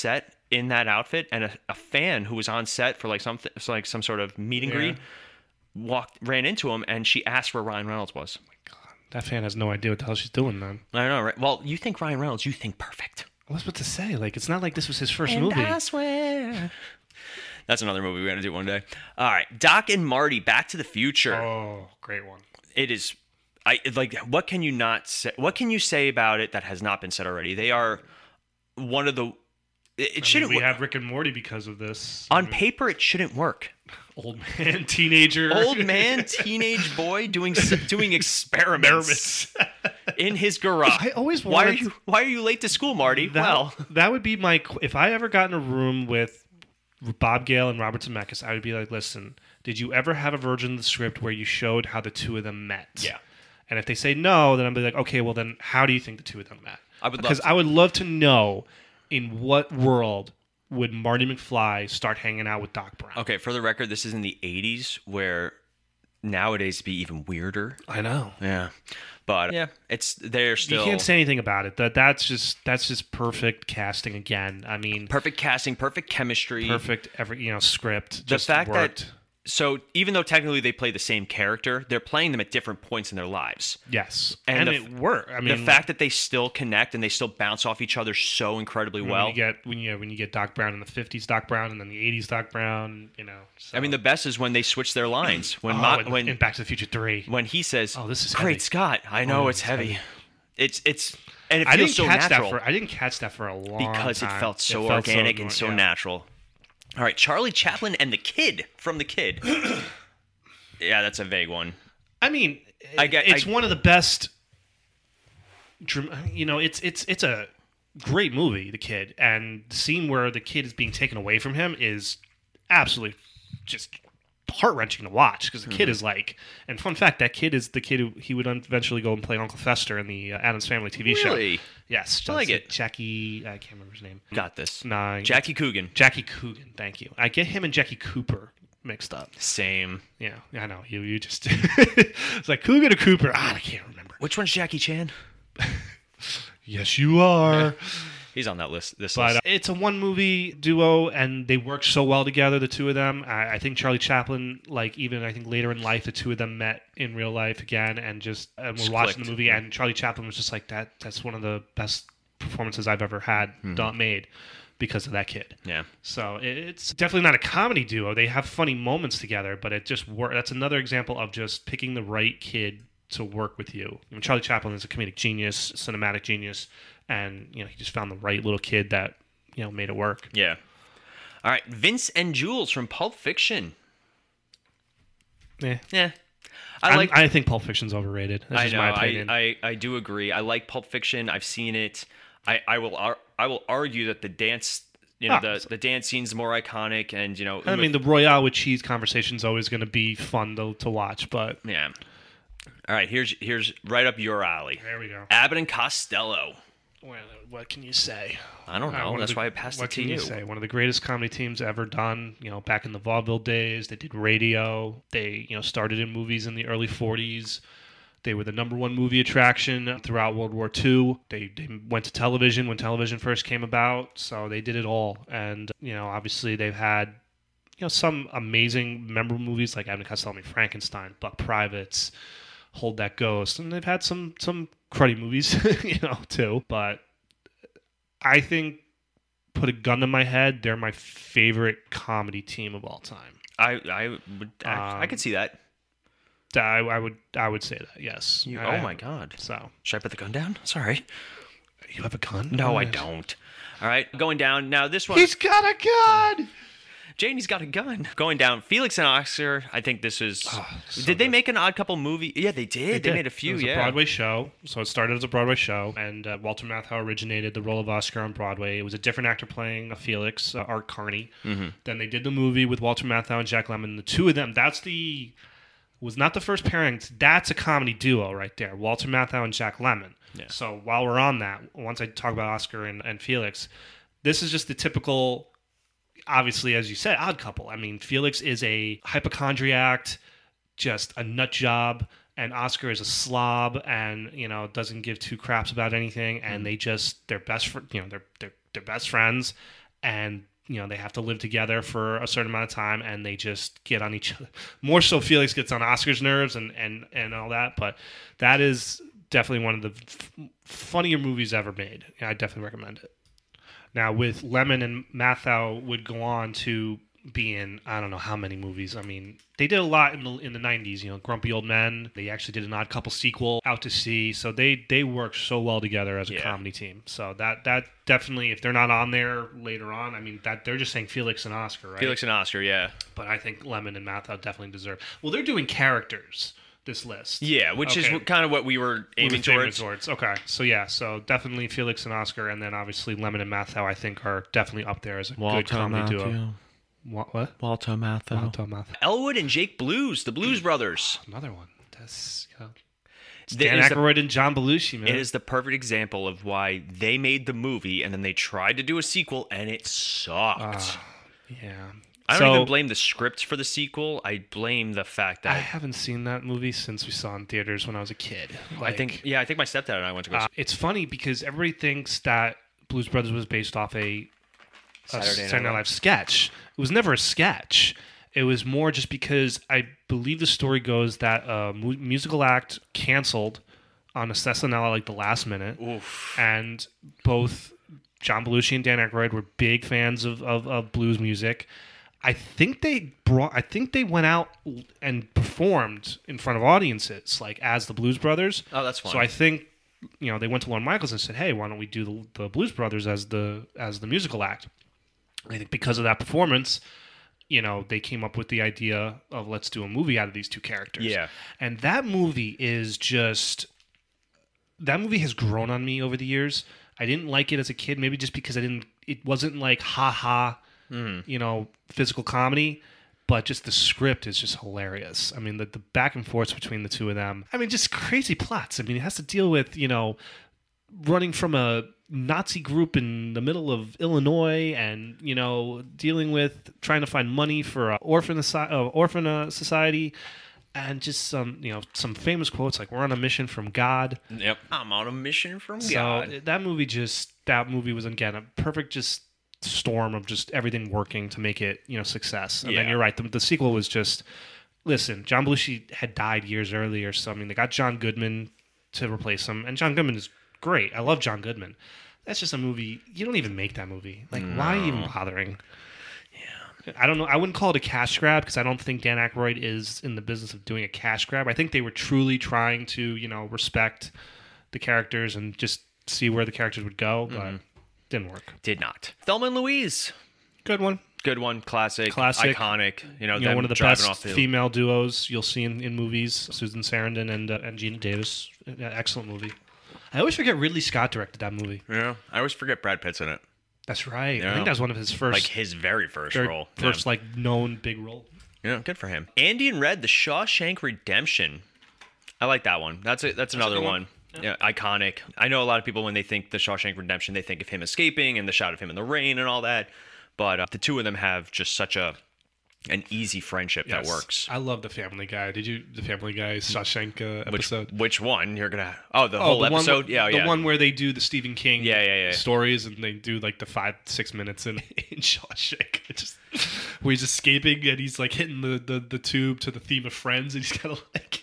A: in that outfit, and a fan who was on set for like something, like some sort of meet and greet, ran into him, and she asked where Ryan Reynolds was. Oh my God,
M: that fan has no idea what the hell she's doing, man.
A: I know, right? Well, you think Ryan Reynolds, you think perfect.
M: I was about to say, like, it's not like this was his first movie.
A: I swear. That's another movie we're gonna do one day. All right, Doc and Marty, Back to the Future.
M: Oh, great one.
A: It is. What can you not say? What can you say about it that has not been said already? They are one of the. It shouldn't.
M: We have Rick and Morty because of this.
A: On paper, it shouldn't work.
M: Old man, teenager.
A: Old man, teenage boy doing experiments in his garage.
M: I always wanted.
A: Why are you late to school, Marty?
M: That would be my. If I ever got in a room with Bob Gale and Robert Zemeckis, I would be like, listen, did you ever have a version of the script where you showed how the two of them met?
A: Yeah.
M: And if they say no, then I'd be like, okay, well then how do you think the two of them met?
A: Because
M: I would love to know in what world would Marty McFly start hanging out with Doc Brown.
A: Okay, for the record, this is in the 80s, where nowadays it'd be even weirder.
M: I know.
A: Yeah. But yeah, they're still.
M: You can't say anything about it. That's just perfect casting again. I mean,
A: perfect casting, perfect chemistry,
M: perfect script.
A: The fact
M: worked.
A: that so even though technically they play the same character, they're playing them at different points in their lives.
M: Yes, and it worked. I mean,
A: the fact that they still connect and they still bounce off each other so incredibly well.
M: When you get Doc Brown in the 50s Doc Brown and then the 80s Doc Brown, So.
A: I mean, the best is when they switch their lines. When
M: in Back to the Future 3,
A: when he says,
M: "Oh, this is
A: great,
M: heavy.
A: Scott. I know it's heavy. It's and it feels so natural.
M: I didn't catch that for a long time
A: because it felt so organic and so natural. All right, Charlie Chaplin and the Kid from The Kid. Yeah, that's a vague one.
M: I mean, it's one of the best. It's a great movie, The Kid, and the scene where the kid is being taken away from him is absolutely just heart-wrenching to watch because the kid is like. And fun fact, that kid is the kid who he would eventually go and play Uncle Fester in the Addams Family TV show.
A: Really?
M: Yes,
A: I like it.
M: Jackie, I can't remember his name.
A: Got this.
M: Nah,
A: Jackie Coogan.
M: Jackie Coogan. Thank you. I get him and Jackie Cooper mixed up.
A: Same.
M: Yeah, I know. You just it's like Coogan or Cooper. I can't remember.
A: Which one's Jackie Chan?
M: Yes, you are.
A: He's on that list. List.
M: It's a one-movie duo, and they work so well together, the two of them. I think Charlie Chaplin, I think later in life, the two of them met in real life again, and we're watching the movie, and Charlie Chaplin was just like, that's one of the best performances I've ever had made because of that kid.
A: Yeah.
M: So it's definitely not a comedy duo. They have funny moments together, but it just works. That's another example of just picking the right kid to work with you. I mean, Charlie Chaplin is a comedic genius, cinematic genius, and he just found the right little kid that made it work.
A: Yeah. All right, Vince and Jules from Pulp Fiction.
M: Yeah. I think Pulp Fiction's overrated. That's just my opinion.
A: I do agree. I like Pulp Fiction. I've seen it. I will argue that the dance. The dance scene's more iconic, and
M: I mean, the Royale with cheese conversation's always going to be fun to watch, but
A: yeah. All right, here's right up your alley.
M: There we go.
A: Abbott and Costello.
M: Well, what can you say?
A: I don't know. That's why I passed it to you.
M: What can you say? One of the greatest comedy teams ever done. Back in the vaudeville days, they did radio. They started in movies in the early 40s. They were the number one movie attraction throughout World War II. They went to television when television first came about, so they did it all. And obviously they've had some amazing, memorable movies like Abbott and Costello, Frankenstein, Buck Privates, Hold That Ghost, and they've had some cruddy movies, too. But I think, put a gun to my head, they're my favorite comedy team of all time.
A: I could see that.
M: I would say that, yes.
A: Oh my God!
M: So
A: should I put the gun down? Sorry.
M: You have a gun?
A: No, I don't. All right, going down now. This one.
M: He's got a gun.
A: Janie's got a gun. Going down. Felix and Oscar. I think this is. Did they make an Odd Couple movie? Yeah, they did. They made a few.
M: It was a Broadway show. So it started as a Broadway show, and Walter Matthau originated the role of Oscar on Broadway. It was a different actor playing Felix, Art Carney. Mm-hmm. Then they did the movie with Walter Matthau and Jack Lemmon. The two of them. Was not the first pairing. That's a comedy duo right there. Walter Matthau and Jack Lemmon. Yeah. So while we're on that, once I talk about Oscar and Felix, this is just the typical. Obviously, as you said, odd couple. I mean, Felix is a hypochondriac, just a nut job, and Oscar is a slob and doesn't give two craps about anything. And they're best they're best friends, and they have to live together for a certain amount of time, and they just get on each other. More so, Felix gets on Oscar's nerves and all that. But that is definitely one of the funnier movies ever made. I definitely recommend it. Now, with Lemmon and Matthau would go on to be in I don't know how many movies. I mean, they did a lot in the 90s. Grumpy Old Men. They actually did an Odd Couple sequel, Out to Sea. So they work so well together as a comedy team. So that definitely, if they're not on there later on, I mean that they're just saying Felix and Oscar, right?
A: Felix and Oscar, yeah.
M: But I think Lemmon and Matthau definitely deserve. Well, they're doing characters. This list,
A: yeah, which is kind of what we were aiming towards.
M: Okay, so definitely Felix and Oscar, and then obviously Lemmon and Matthau, I think, are definitely up there as a good comedy duo. What?
A: Walter Matthau. Elwood and Jake Blues, the Blues Brothers.
M: Another one. That's Dan Aykroyd and John Belushi, man.
A: It is the perfect example of why they made the movie and then they tried to do a sequel and it sucked.
M: Yeah.
A: I don't even blame the script for the sequel. I blame the fact that
M: I haven't seen that movie since we saw it in theaters when I was a kid.
A: I think my stepdad and I went to go see it.
M: It's funny because everybody thinks that Blues Brothers was based off a Saturday Night Live sketch. It was never a sketch. It was more just because I believe the story goes that a musical act canceled on SNL like the last minute.
A: Oof.
M: And both John Belushi and Dan Aykroyd were big fans of blues music. I think they went out and performed in front of audiences, like as the Blues Brothers.
A: Oh, that's fun.
M: So I think they went to Lorne Michaels and said, "Hey, why don't we do the Blues Brothers as the musical act?" I think because of that performance, they came up with the idea of let's do a movie out of these two characters.
A: Yeah,
M: and that movie has grown on me over the years. I didn't like it as a kid, maybe just because it wasn't like physical comedy, but just the script is just hilarious. I mean, the back and forth between the two of them. I mean, just crazy plots. I mean, it has to deal with, running from a Nazi group in the middle of Illinois and, dealing with trying to find money for an orphan society. And just some famous quotes like "We're on a mission from God."
A: Yep, I'm on a mission from God.
M: So that movie was again a perfect just storm of just everything working to make it success. And then you're right, the sequel was just John Belushi had died years earlier, so I mean they got John Goodman to replace him, and John Goodman is great. I love John Goodman. That's just a movie you don't even make that movie. Like why even bothering? I don't know. I wouldn't call it a cash grab because I don't think Dan Aykroyd is in the business of doing a cash grab. I think they were truly trying to, respect the characters and just see where the characters would go, but didn't work.
A: Did not. Thelma and Louise.
M: Good one.
A: Classic. Iconic. Them
M: one of the
A: best
M: off the female duos you'll see in movies. Susan Sarandon and Geena Davis. Excellent movie. I always forget Ridley Scott directed that movie.
A: Yeah. I always forget Brad Pitt's in it.
M: That's right.
A: Yeah.
M: I think that was one of his first...
A: Like his very first role.
M: First, known big role.
A: Yeah, good for him. Andy and Red, The Shawshank Redemption. I like that one. That's another one. Yeah, iconic. I know a lot of people, when they think The Shawshank Redemption, they think of him escaping and the shot of him in the rain and all that. But the two of them have just such an easy friendship that works.
M: I love the Family Guy. Did you the Family Guy Shawshank episode?
A: Which one? You're gonna the whole episode?
M: The one where they do the Stephen King stories and they do like the 5-6 minutes in Shawshank. Where he's escaping and he's like hitting the tube to the theme of Friends and he's kind of like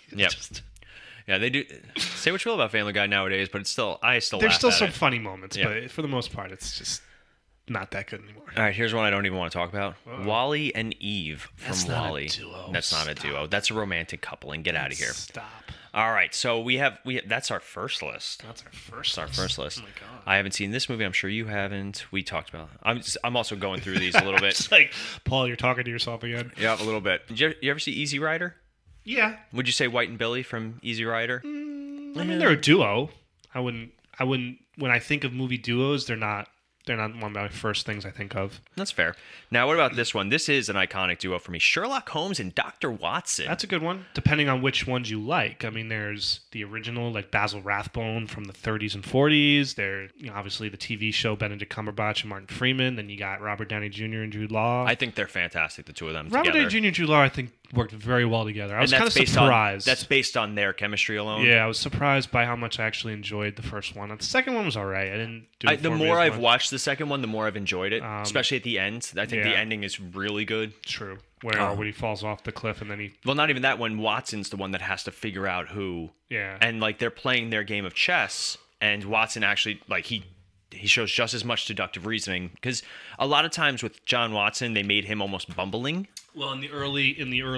A: yeah, they do. Say what you will about Family Guy nowadays, but there's
M: still some funny moments, but for the most part it's just not that good anymore.
A: All right, here's one I don't even want to talk about. Wally and Eve from Wally.
M: That's
A: not a duo. That's a romantic couple, and get out of here.
M: Stop.
A: All right, so we have that's our first list.
M: That's our first
A: list.
M: Oh my god.
A: I haven't seen this movie. I'm sure you haven't. We talked about I'm also going through these a little bit.
M: It's like, Paul, you're talking to yourself again.
A: Yeah, a little bit. Did you ever see Easy Rider?
M: Yeah.
A: Would you say White and Billy from Easy Rider?
M: I mean, they're a duo. I wouldn't when I think of movie duos, they're not one of my first things I think of.
A: That's fair. Now, what about this one? This is an iconic duo for me. Sherlock Holmes and Dr. Watson.
M: That's a good one, depending on which ones you like. I mean, there's the original, like Basil Rathbone from the 30s and 40s. There's obviously the TV show Benedict Cumberbatch and Martin Freeman. Then you got Robert Downey Jr. and Jude Law.
A: I think they're fantastic, the two of them
M: Robert
A: together.
M: Downey Jr. and Jude Law, I think, worked very well together. I was
A: And
M: kind of
A: that's
M: surprised.
A: That's based on their chemistry alone.
M: Yeah, I was surprised by how much I actually enjoyed the first one. The second one was all right. I didn't do it
A: The
M: for me
A: more
M: as
A: I've
M: much.
A: watched the second one, the more I've enjoyed it, especially at the end. I think the ending is really good.
M: True. Where when he falls off the cliff and then he...
A: Well, not even that, when Watson's the one that has to figure out who...
M: Yeah.
A: And, like, they're playing their game of chess, and Watson actually, like, he shows just as much deductive reasoning. Because a lot of times with John Watson, they made him almost bumbling.
M: Well, in the early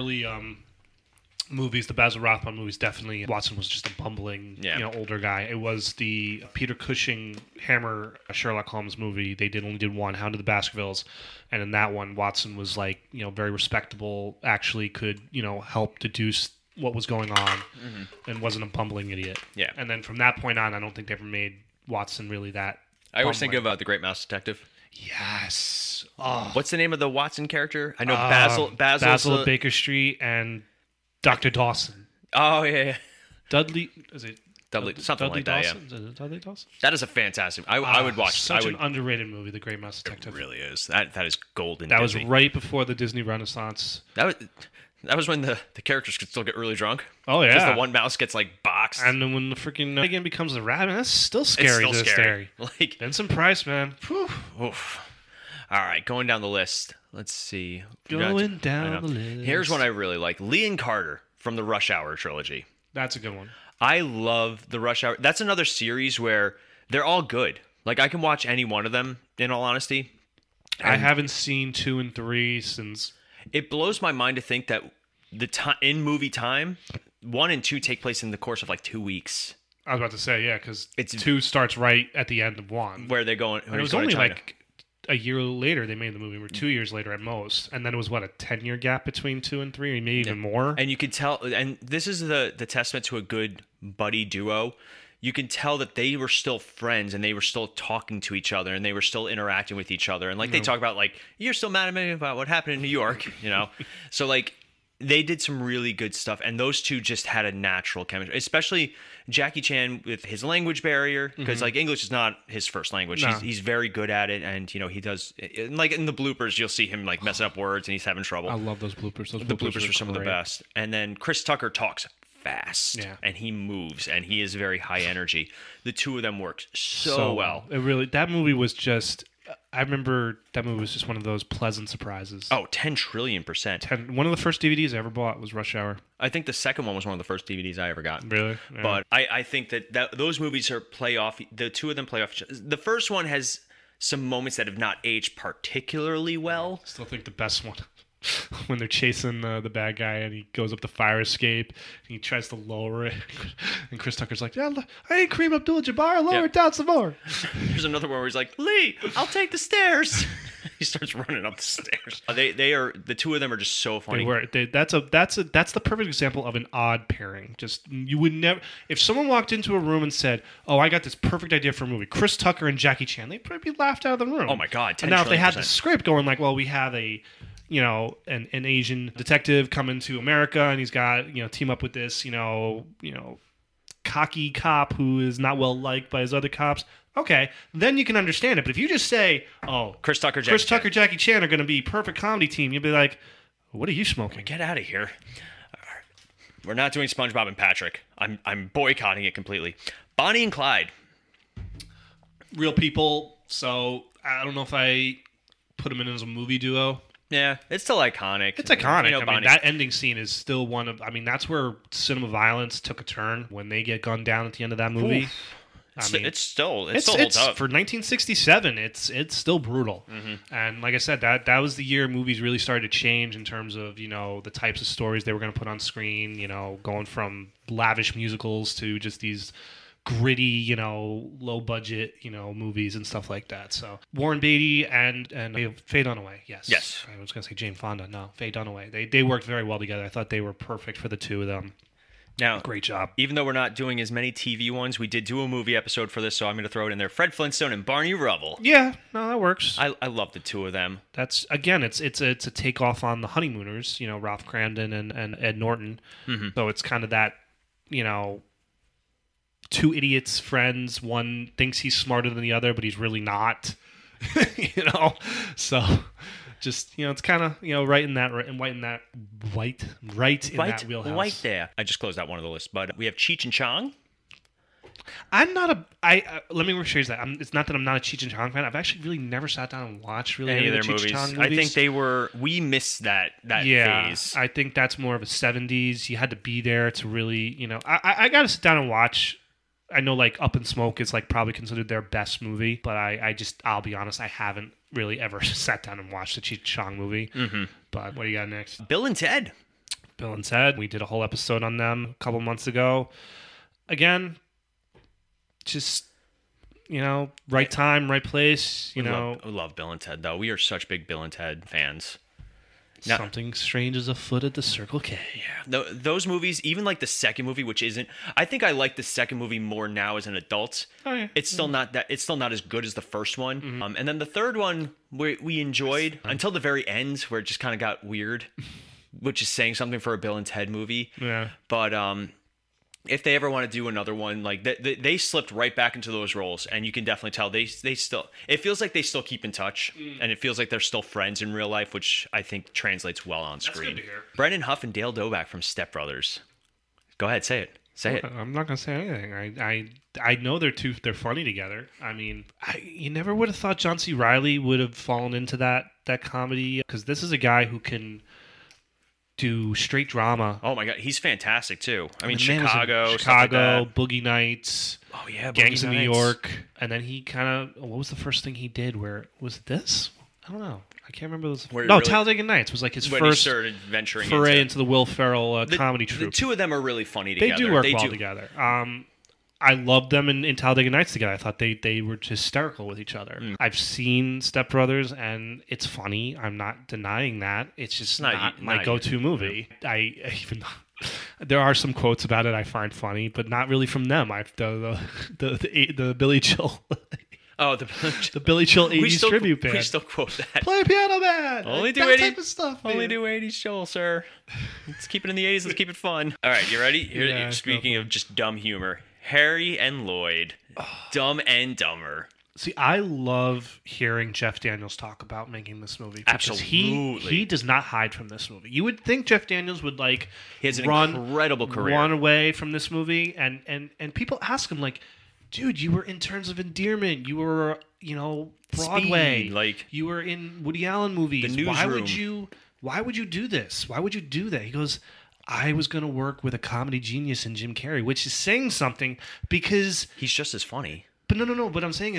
M: movies, the Basil Rothman movies, definitely Watson was just a bumbling, older guy. It was the Peter Cushing Hammer Sherlock Holmes movie. They only did one, Hound of the Baskervilles, and in that one, Watson was like, very respectable. Actually, could help deduce what was going on, and wasn't a bumbling idiot.
A: Yeah.
M: And then from that point on, I don't think they ever made Watson really that.
A: I always think of The Great Mouse Detective.
M: Yes. Oh.
A: What's the name of the Watson character? I know
M: Basil at Baker Street and Dr. Dawson.
A: Oh, yeah.
M: Dudley, is it
A: Dudley, something
M: Dudley
A: like that,
M: Dawson?
A: yeah.
M: Is it Dudley Dawson?
A: That is a fantastic... I would watch...
M: Such an underrated movie, The Great Mouse Detective.
A: It really is. That is golden.
M: That was right before the Disney Renaissance.
A: That was when the characters could still get really drunk.
M: Oh, yeah.
A: Because the one mouse gets, like, boxed.
M: And then when the freaking again becomes a rabbit, that's still scary.
A: It's still scary.
M: Like, Vincent Price, man. Whew.
A: Oof. All right, going down the list. Let's see.
M: Going down the list.
A: Here's one I really like. Lee and Carter from the Rush Hour trilogy.
M: That's a good one.
A: I love the Rush Hour. That's another series where they're all good. Like, I can watch any one of them, in all honesty.
M: I haven't seen 2 and 3 since...
A: It blows my mind to think that in movie time, 1 and 2 take place in the course of like 2 weeks.
M: I was about to say, yeah, because 2 starts right at the end of 1.
A: Where they're going.
M: And it was only like a year later they made the movie, or 2 years later at most. And then it was, what, a 10-year gap between 2 and 3, or maybe even more?
A: And you could tell, and this is the testament to a good buddy duo. You can tell that they were still friends and they were still talking to each other and they were still interacting with each other. And like they talk about, like, you're still mad at me about what happened in New York, So like they did some really good stuff. And those two just had a natural chemistry, especially Jackie Chan with his language barrier. Because like English is not his first language.
M: No.
A: He's very good at it. And, he does, like in the bloopers, you'll see him like messing up words and he's having trouble.
M: I love those bloopers.
A: The bloopers are some of the best. And then Chris Tucker talks fast, and he moves, and he is very high energy. The two of them work so well.
M: It really, that movie was just, I remember that movie was just one of those pleasant surprises.
A: Oh, 10 trillion %.
M: One of the first DVDs I ever bought was Rush Hour.
A: I think the second one was one of the first DVDs I ever got.
M: Really? Yeah.
A: But I think that those movies play off, the two of them play off. The first one has some moments that have not aged particularly well.
M: I still think the best one. When they're chasing the bad guy and he goes up the fire escape and he tries to lower it, and Chris Tucker's like, "Yeah, I ain't Kareem Abdul-Jabbar. Lower it down some more."
A: There's another one where he's like, "Lee, I'll take the stairs." He starts running up the stairs. They are, the two of them are just so funny.
M: That's the perfect example of an odd pairing. Just, you would never, if someone walked into a room and said, "Oh, I got this perfect idea for a movie, Chris Tucker and Jackie Chan," they'd probably be laughed out of the room.
A: Oh my God!
M: And now if they had the script going like, "Well, we have an Asian detective coming to America and he's got, team up with this, cocky cop who is not well liked by his other cops." Okay, then you can understand it. But if you just say, "Oh,
A: Chris Tucker,
M: Jackie Chan are going to be perfect comedy team," you'd be like, "What are you smoking?
A: Get out of here. We're not doing SpongeBob and Patrick. I'm boycotting it completely." Bonnie and Clyde.
M: Real people, so I don't know if I put them in as a movie duo.
A: Yeah, it's still iconic.
M: It's iconic. I mean, that ending scene is still one of... I mean, that's where cinema violence took a turn, when they get gunned down at the end of that movie.
A: Oof. It still holds up.
M: For 1967, it's still brutal. Mm-hmm. And like I said, that was the year movies really started to change in terms of, the types of stories they were going to put on screen, going from lavish musicals to just these gritty, low budget, movies and stuff like that. So Warren Beatty and Faye Dunaway, yes. I was going to say Jane Fonda. No, Faye Dunaway. They worked very well together. I thought they were perfect for the two of them.
A: Now,
M: great job.
A: Even though we're not doing as many TV ones, we did do a movie episode for this, so I'm going to throw it in there. Fred Flintstone and Barney Rubble.
M: Yeah, no, that works.
A: I love the two of them.
M: That's, again, it's a takeoff on the Honeymooners, Ralph Cramden and Ed Norton. Mm-hmm. So it's kind of that, two idiots, friends. One thinks he's smarter than the other, but he's really not. So Just it's kind of right in that wheelhouse.
A: Right there. I just closed out one of the lists, but we have Cheech and Chong.
M: I'm not a. Let me rephrase that. It's not that I'm not a Cheech and Chong fan. I've actually really never sat down and watched any of their
A: movies.
M: Chong movies.
A: I think we missed that phase.
M: I think that's more of a 70s. You had to be there to really, I got to sit down and watch. I know like Up in Smoke is like probably considered their best movie, but I'll be honest, I haven't really ever sat down and watched a Cheech and Chong movie.
A: Mm-hmm.
M: But what do you got next?
A: Bill and Ted.
M: Bill and Ted. We did a whole episode on them a couple months ago. Again, just right time, right place. We
A: love Bill and Ted though. We are such big Bill and Ted fans.
M: Now, something strange is afoot at the Circle K.
A: Yeah, those movies, even like the second movie, which isn't. I think I like the second movie more now as an adult.
M: Oh yeah.
A: It's still not that. It's still not as good as the first one.
M: Mm-hmm.
A: And then the third one we enjoyed until the very end, where it just kind of got weird, which is saying something for a Bill and Ted movie.
M: Yeah.
A: But if they ever want to do another one, like they slipped right back into those roles, and you can definitely tell they still. It feels like they still keep in touch, and it feels like they're still friends in real life, which I think translates well on screen.
M: That's good to hear.
A: Brendan Huff and Dale Doback from Step Brothers. Go ahead, say it. Say it.
M: I'm not gonna say anything. I know they're funny together. I mean, you never would have thought John C. Reilly would have fallen into that comedy, because this is a guy who can do straight drama.
A: Oh my god, he's fantastic too. I mean,
M: Chicago,
A: like
M: Boogie Nights.
A: Oh yeah,
M: Gangs of New York, and then he kind of. What was the first thing he did? Where was this? I don't know. I can't remember. Talladega Nights was like his
A: when
M: first
A: he started venturing
M: foray into the Will Ferrell comedy troupe.
A: The two of them are really funny together.
M: They do work well together. I loved them in Talladega Nights together. I thought they were hysterical with each other. I've seen Step Brothers, and it's funny. I'm not denying that. It's just not my go-to movie. Even there are some quotes about it I find funny, but not really from them. The Billy Joel.
A: Oh,
M: the Billy Joel 80s tribute band.
A: We still quote that.
M: Play Piano Man.
A: Only do
M: that
A: 80s
M: type of stuff.
A: Only do 80s Joel, sir. Let's keep it in the 80s. Let's keep it fun. All right, you ready?
M: Yeah,
A: speaking of just dumb humor, Harry and Lloyd, Dumb and Dumber.
M: See, I love hearing Jeff Daniels talk about making this movie.
A: Absolutely.
M: He does not hide from this movie. You would think Jeff Daniels would
A: he has an incredible career.
M: Run away from this movie, and people ask him dude, you were in Terms of Endearment. You were, Broadway.
A: Speed,
M: you were in Woody Allen movies.
A: The
M: Newsroom. Why would you do this? Why would you do that? He goes, I was going to work with a comedy genius in Jim Carrey, which is saying something because
A: he's just as funny.
M: But no. What I'm saying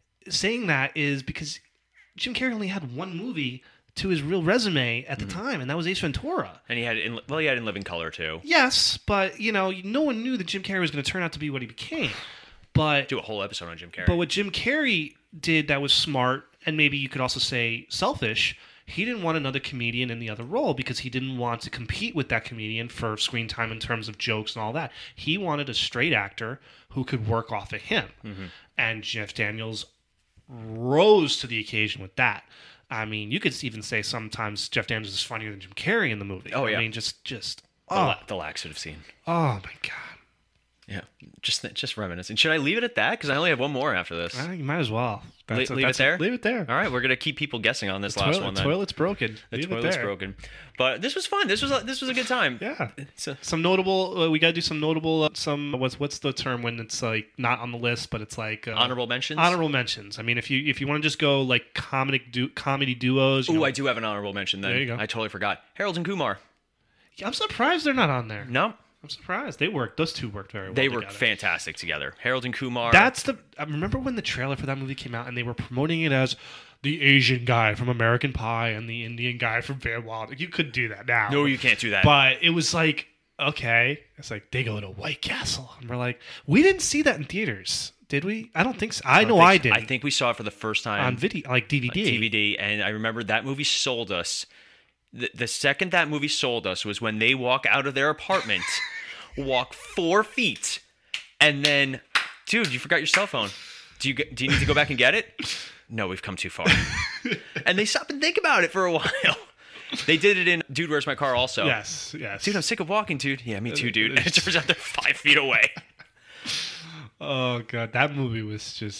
M: is because Jim Carrey only had one movie to his real resume at the time, and that was Ace Ventura.
A: And he had In Living Color too.
M: Yes, but no one knew that Jim Carrey was going to turn out to be what he became. But
A: do a whole episode on Jim Carrey.
M: But what Jim Carrey did that was smart, and maybe you could also say selfish. He didn't want another comedian in the other role because he didn't want to compete with that comedian for screen time in terms of jokes and all that. He wanted a straight actor who could work off of him. Mm-hmm. And Jeff Daniels rose to the occasion with that. I mean, you could even say sometimes Jeff Daniels is funnier than Jim Carrey in the movie.
A: Oh, yeah.
M: I mean, just
A: the laxative scene.
M: Oh, my God.
A: Yeah, just reminiscing. Should I leave it at that? Because I only have one more after this.
M: You might as well.
A: Leave it there?
M: Leave it there.
A: All right, we're going to keep people guessing on this last one then.
M: The toilet's broken.
A: The toilet's broken. But this was fun. This was a good time.
M: Yeah. Some notable, we got to do some notable, what's the term when it's not on the list, but it's
A: honorable mentions?
M: Honorable mentions. I mean, if you want to just go comedy duos.
A: Ooh, I do have an honorable mention then.
M: There you go.
A: I totally forgot. Harold and Kumar.
M: Yeah, I'm surprised they're not on there.
A: No.
M: I'm surprised. Those two worked very well
A: They
M: together.
A: were fantastic together. Harold and Kumar.
M: I remember when the trailer for that movie came out and they were promoting it as the Asian guy from American Pie and the Indian guy from Van Wilder. You couldn't do that now.
A: No, you can't do that.
M: But it was okay. It's they go to White Castle. And we're we didn't see that in theaters. Did we? I don't think so. I did.
A: I think we saw it for the first time.
M: On video, DVD.
A: DVD. And I remember that movie sold us. The second that movie sold us was when they walk out of their apartment, walk 4 feet, and then, dude, you forgot your cell phone. Do you need to go back and get it? No, we've come too far. And they stop and think about it for a while. They did it in Dude, Where's My Car also.
M: Yes.
A: Dude, I'm sick of walking, dude. Yeah, me too, dude. And it turns out they're 5 feet away.
M: Oh, God. That movie was just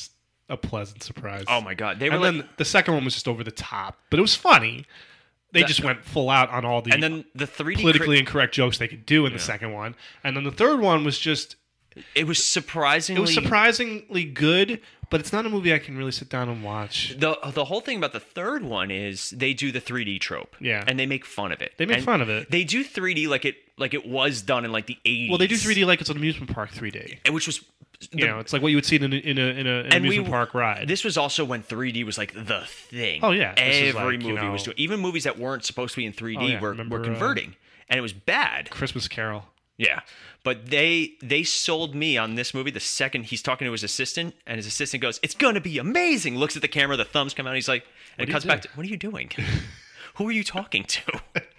M: a pleasant surprise.
A: Oh my god, they were
M: and then the second one was just over the top, but it was funny. They just went full out on all the
A: and then the 3D
M: politically incorrect jokes they could do in the second one, and then the third one was just.
A: It was surprisingly
M: good, but it's not a movie I can really sit down and watch.
A: The whole thing about the third one is they do the 3D trope, and they make fun of it.
M: They make fun of it.
A: They do 3D like it was done in like the 80s.
M: Well, they do 3D like it's an amusement park 3D,
A: which was
M: it's like what you would see in an amusement park ride.
A: This was also when 3D was like the thing.
M: Oh yeah,
A: every movie was doing. Even movies that weren't supposed to be in 3D were converting, and it was bad.
M: Christmas Carol.
A: Yeah, but they sold me on this movie the second he's talking to his assistant, and his assistant goes, "It's gonna be amazing." Looks at the camera, the thumbs come out, and he's like, and it cuts back to, "What are you doing? Who are you talking to?"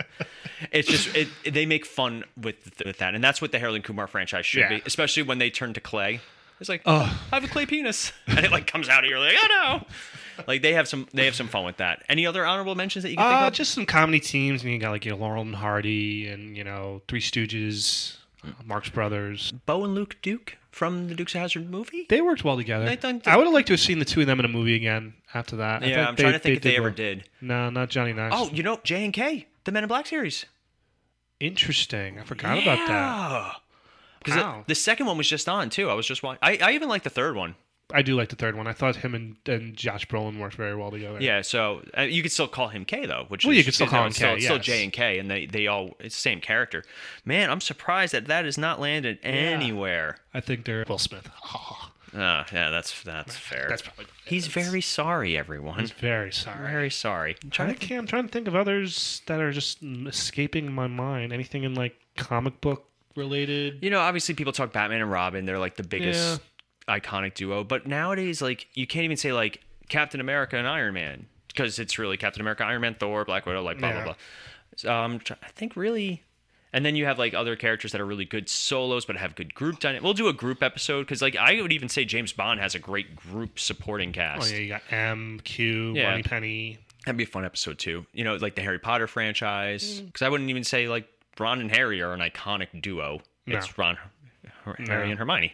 A: It's just they make fun with that, and that's what the Harold and Kumar franchise should be, especially when they turn to clay. It's like, I have a clay penis, and it like comes out, and you're like, oh no. Like they have some fun with that. Any other honorable mentions that you can think of?
M: Just some comedy teams, and you got like Laurel and Hardy, and Three Stooges, Marx Brothers,
A: Bo and Luke Duke from the Dukes of Hazzard movie.
M: They worked well together. I would have liked to have seen the two of them in a movie again after that.
A: Yeah, I'm trying to think if they ever did.
M: No, not Johnny Knox.
A: Oh, J&K, the Men in Black series.
M: Interesting. I forgot about that.
A: Because the second one was just on too. I was just watching. I even like the third one.
M: I do like the third one. I thought him and Josh Brolin worked very well together.
A: Yeah, so you could still call him K though,
M: you could still call him K.
A: It's still J and K, and they all it's the same character. Man, I'm surprised that has not landed anywhere.
M: I think they're Will Smith.
A: Yeah, that's fair.
M: That's probably.
A: He's very sorry, everyone.
M: He's very sorry.
A: Very sorry.
M: I'm trying to think of others that are just escaping my mind. Anything in like comic book related?
A: Obviously people talk Batman and Robin. They're like the biggest iconic duo. But nowadays, like you can't even say like Captain America and Iron Man because it's really Captain America, Iron Man, Thor, Black Widow, like blah blah blah. So, I think really. And then you have like other characters that are really good solos, but have good group dynamic. We'll do a group episode because, like, I would even say James Bond has a great group supporting cast.
M: Oh yeah, you got M, Q, Money Penny.
A: That'd be a fun episode too. Like the Harry Potter franchise. Because I wouldn't even say like Ron and Harry are an iconic duo. It's Ron, Harry, and Hermione.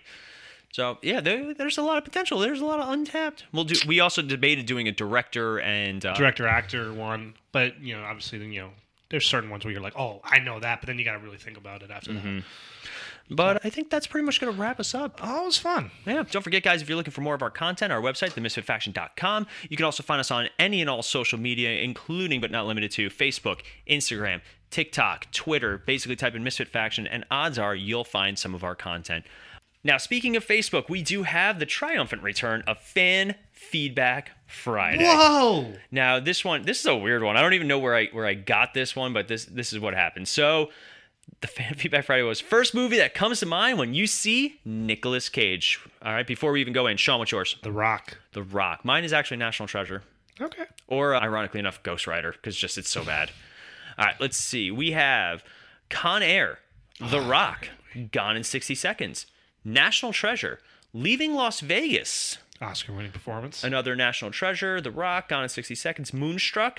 A: So yeah, there's a lot of potential. There's a lot of untapped. We also debated doing a director and
M: director-actor one, but obviously there's certain ones where you're like, oh, I know that, but then you got to really think about it after that.
A: But I think that's pretty much going to wrap us up.
M: Oh, it was fun.
A: Yeah. Don't forget, guys, if you're looking for more of our content, our website, themisfitfaction.com. You can also find us on any and all social media, including but not limited to Facebook, Instagram, TikTok, Twitter. Basically type in Misfit Faction, and odds are you'll find some of our content. Now, speaking of Facebook, we do have the triumphant return of Fan Feedback Friday.
M: Whoa!
A: Now, this is a weird one. I don't even know where I got this one, but this is what happened. So, the Fan Feedback Friday was first movie that comes to mind when you see Nicolas Cage. All right, before we even go in, Sean, what's yours?
M: The Rock.
A: The Rock. Mine is actually National Treasure.
M: Okay.
A: Or, ironically enough, Ghost Rider, because it's so bad. All right, let's see. We have Con Air, The Rock, Gone in 60 Seconds, National Treasure, Leaving Las Vegas.
M: Oscar-winning performance.
A: Another National Treasure, The Rock, Gone in 60 Seconds, Moonstruck,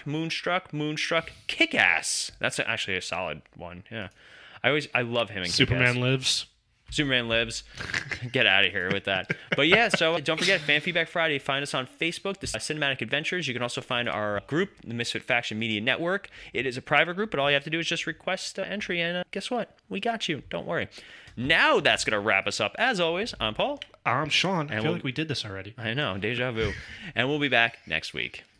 A: Kick-Ass. That's actually a solid one, yeah. I love him in
M: Superman
A: Kick-Ass. Superman Lives. Get out of here with that. But yeah, so don't forget, Fan Feedback Friday. Find us on Facebook, the Cinematic Adventures. You can also find our group, the Misfit Faction Media Network. It is a private group, but all you have to do is just request entry, and guess what? We got you. Don't worry. Now that's going to wrap us up. As always, I'm Paul.
M: I'm Sean. I feel like we did this already.
A: I know. Deja vu. And we'll be back next week.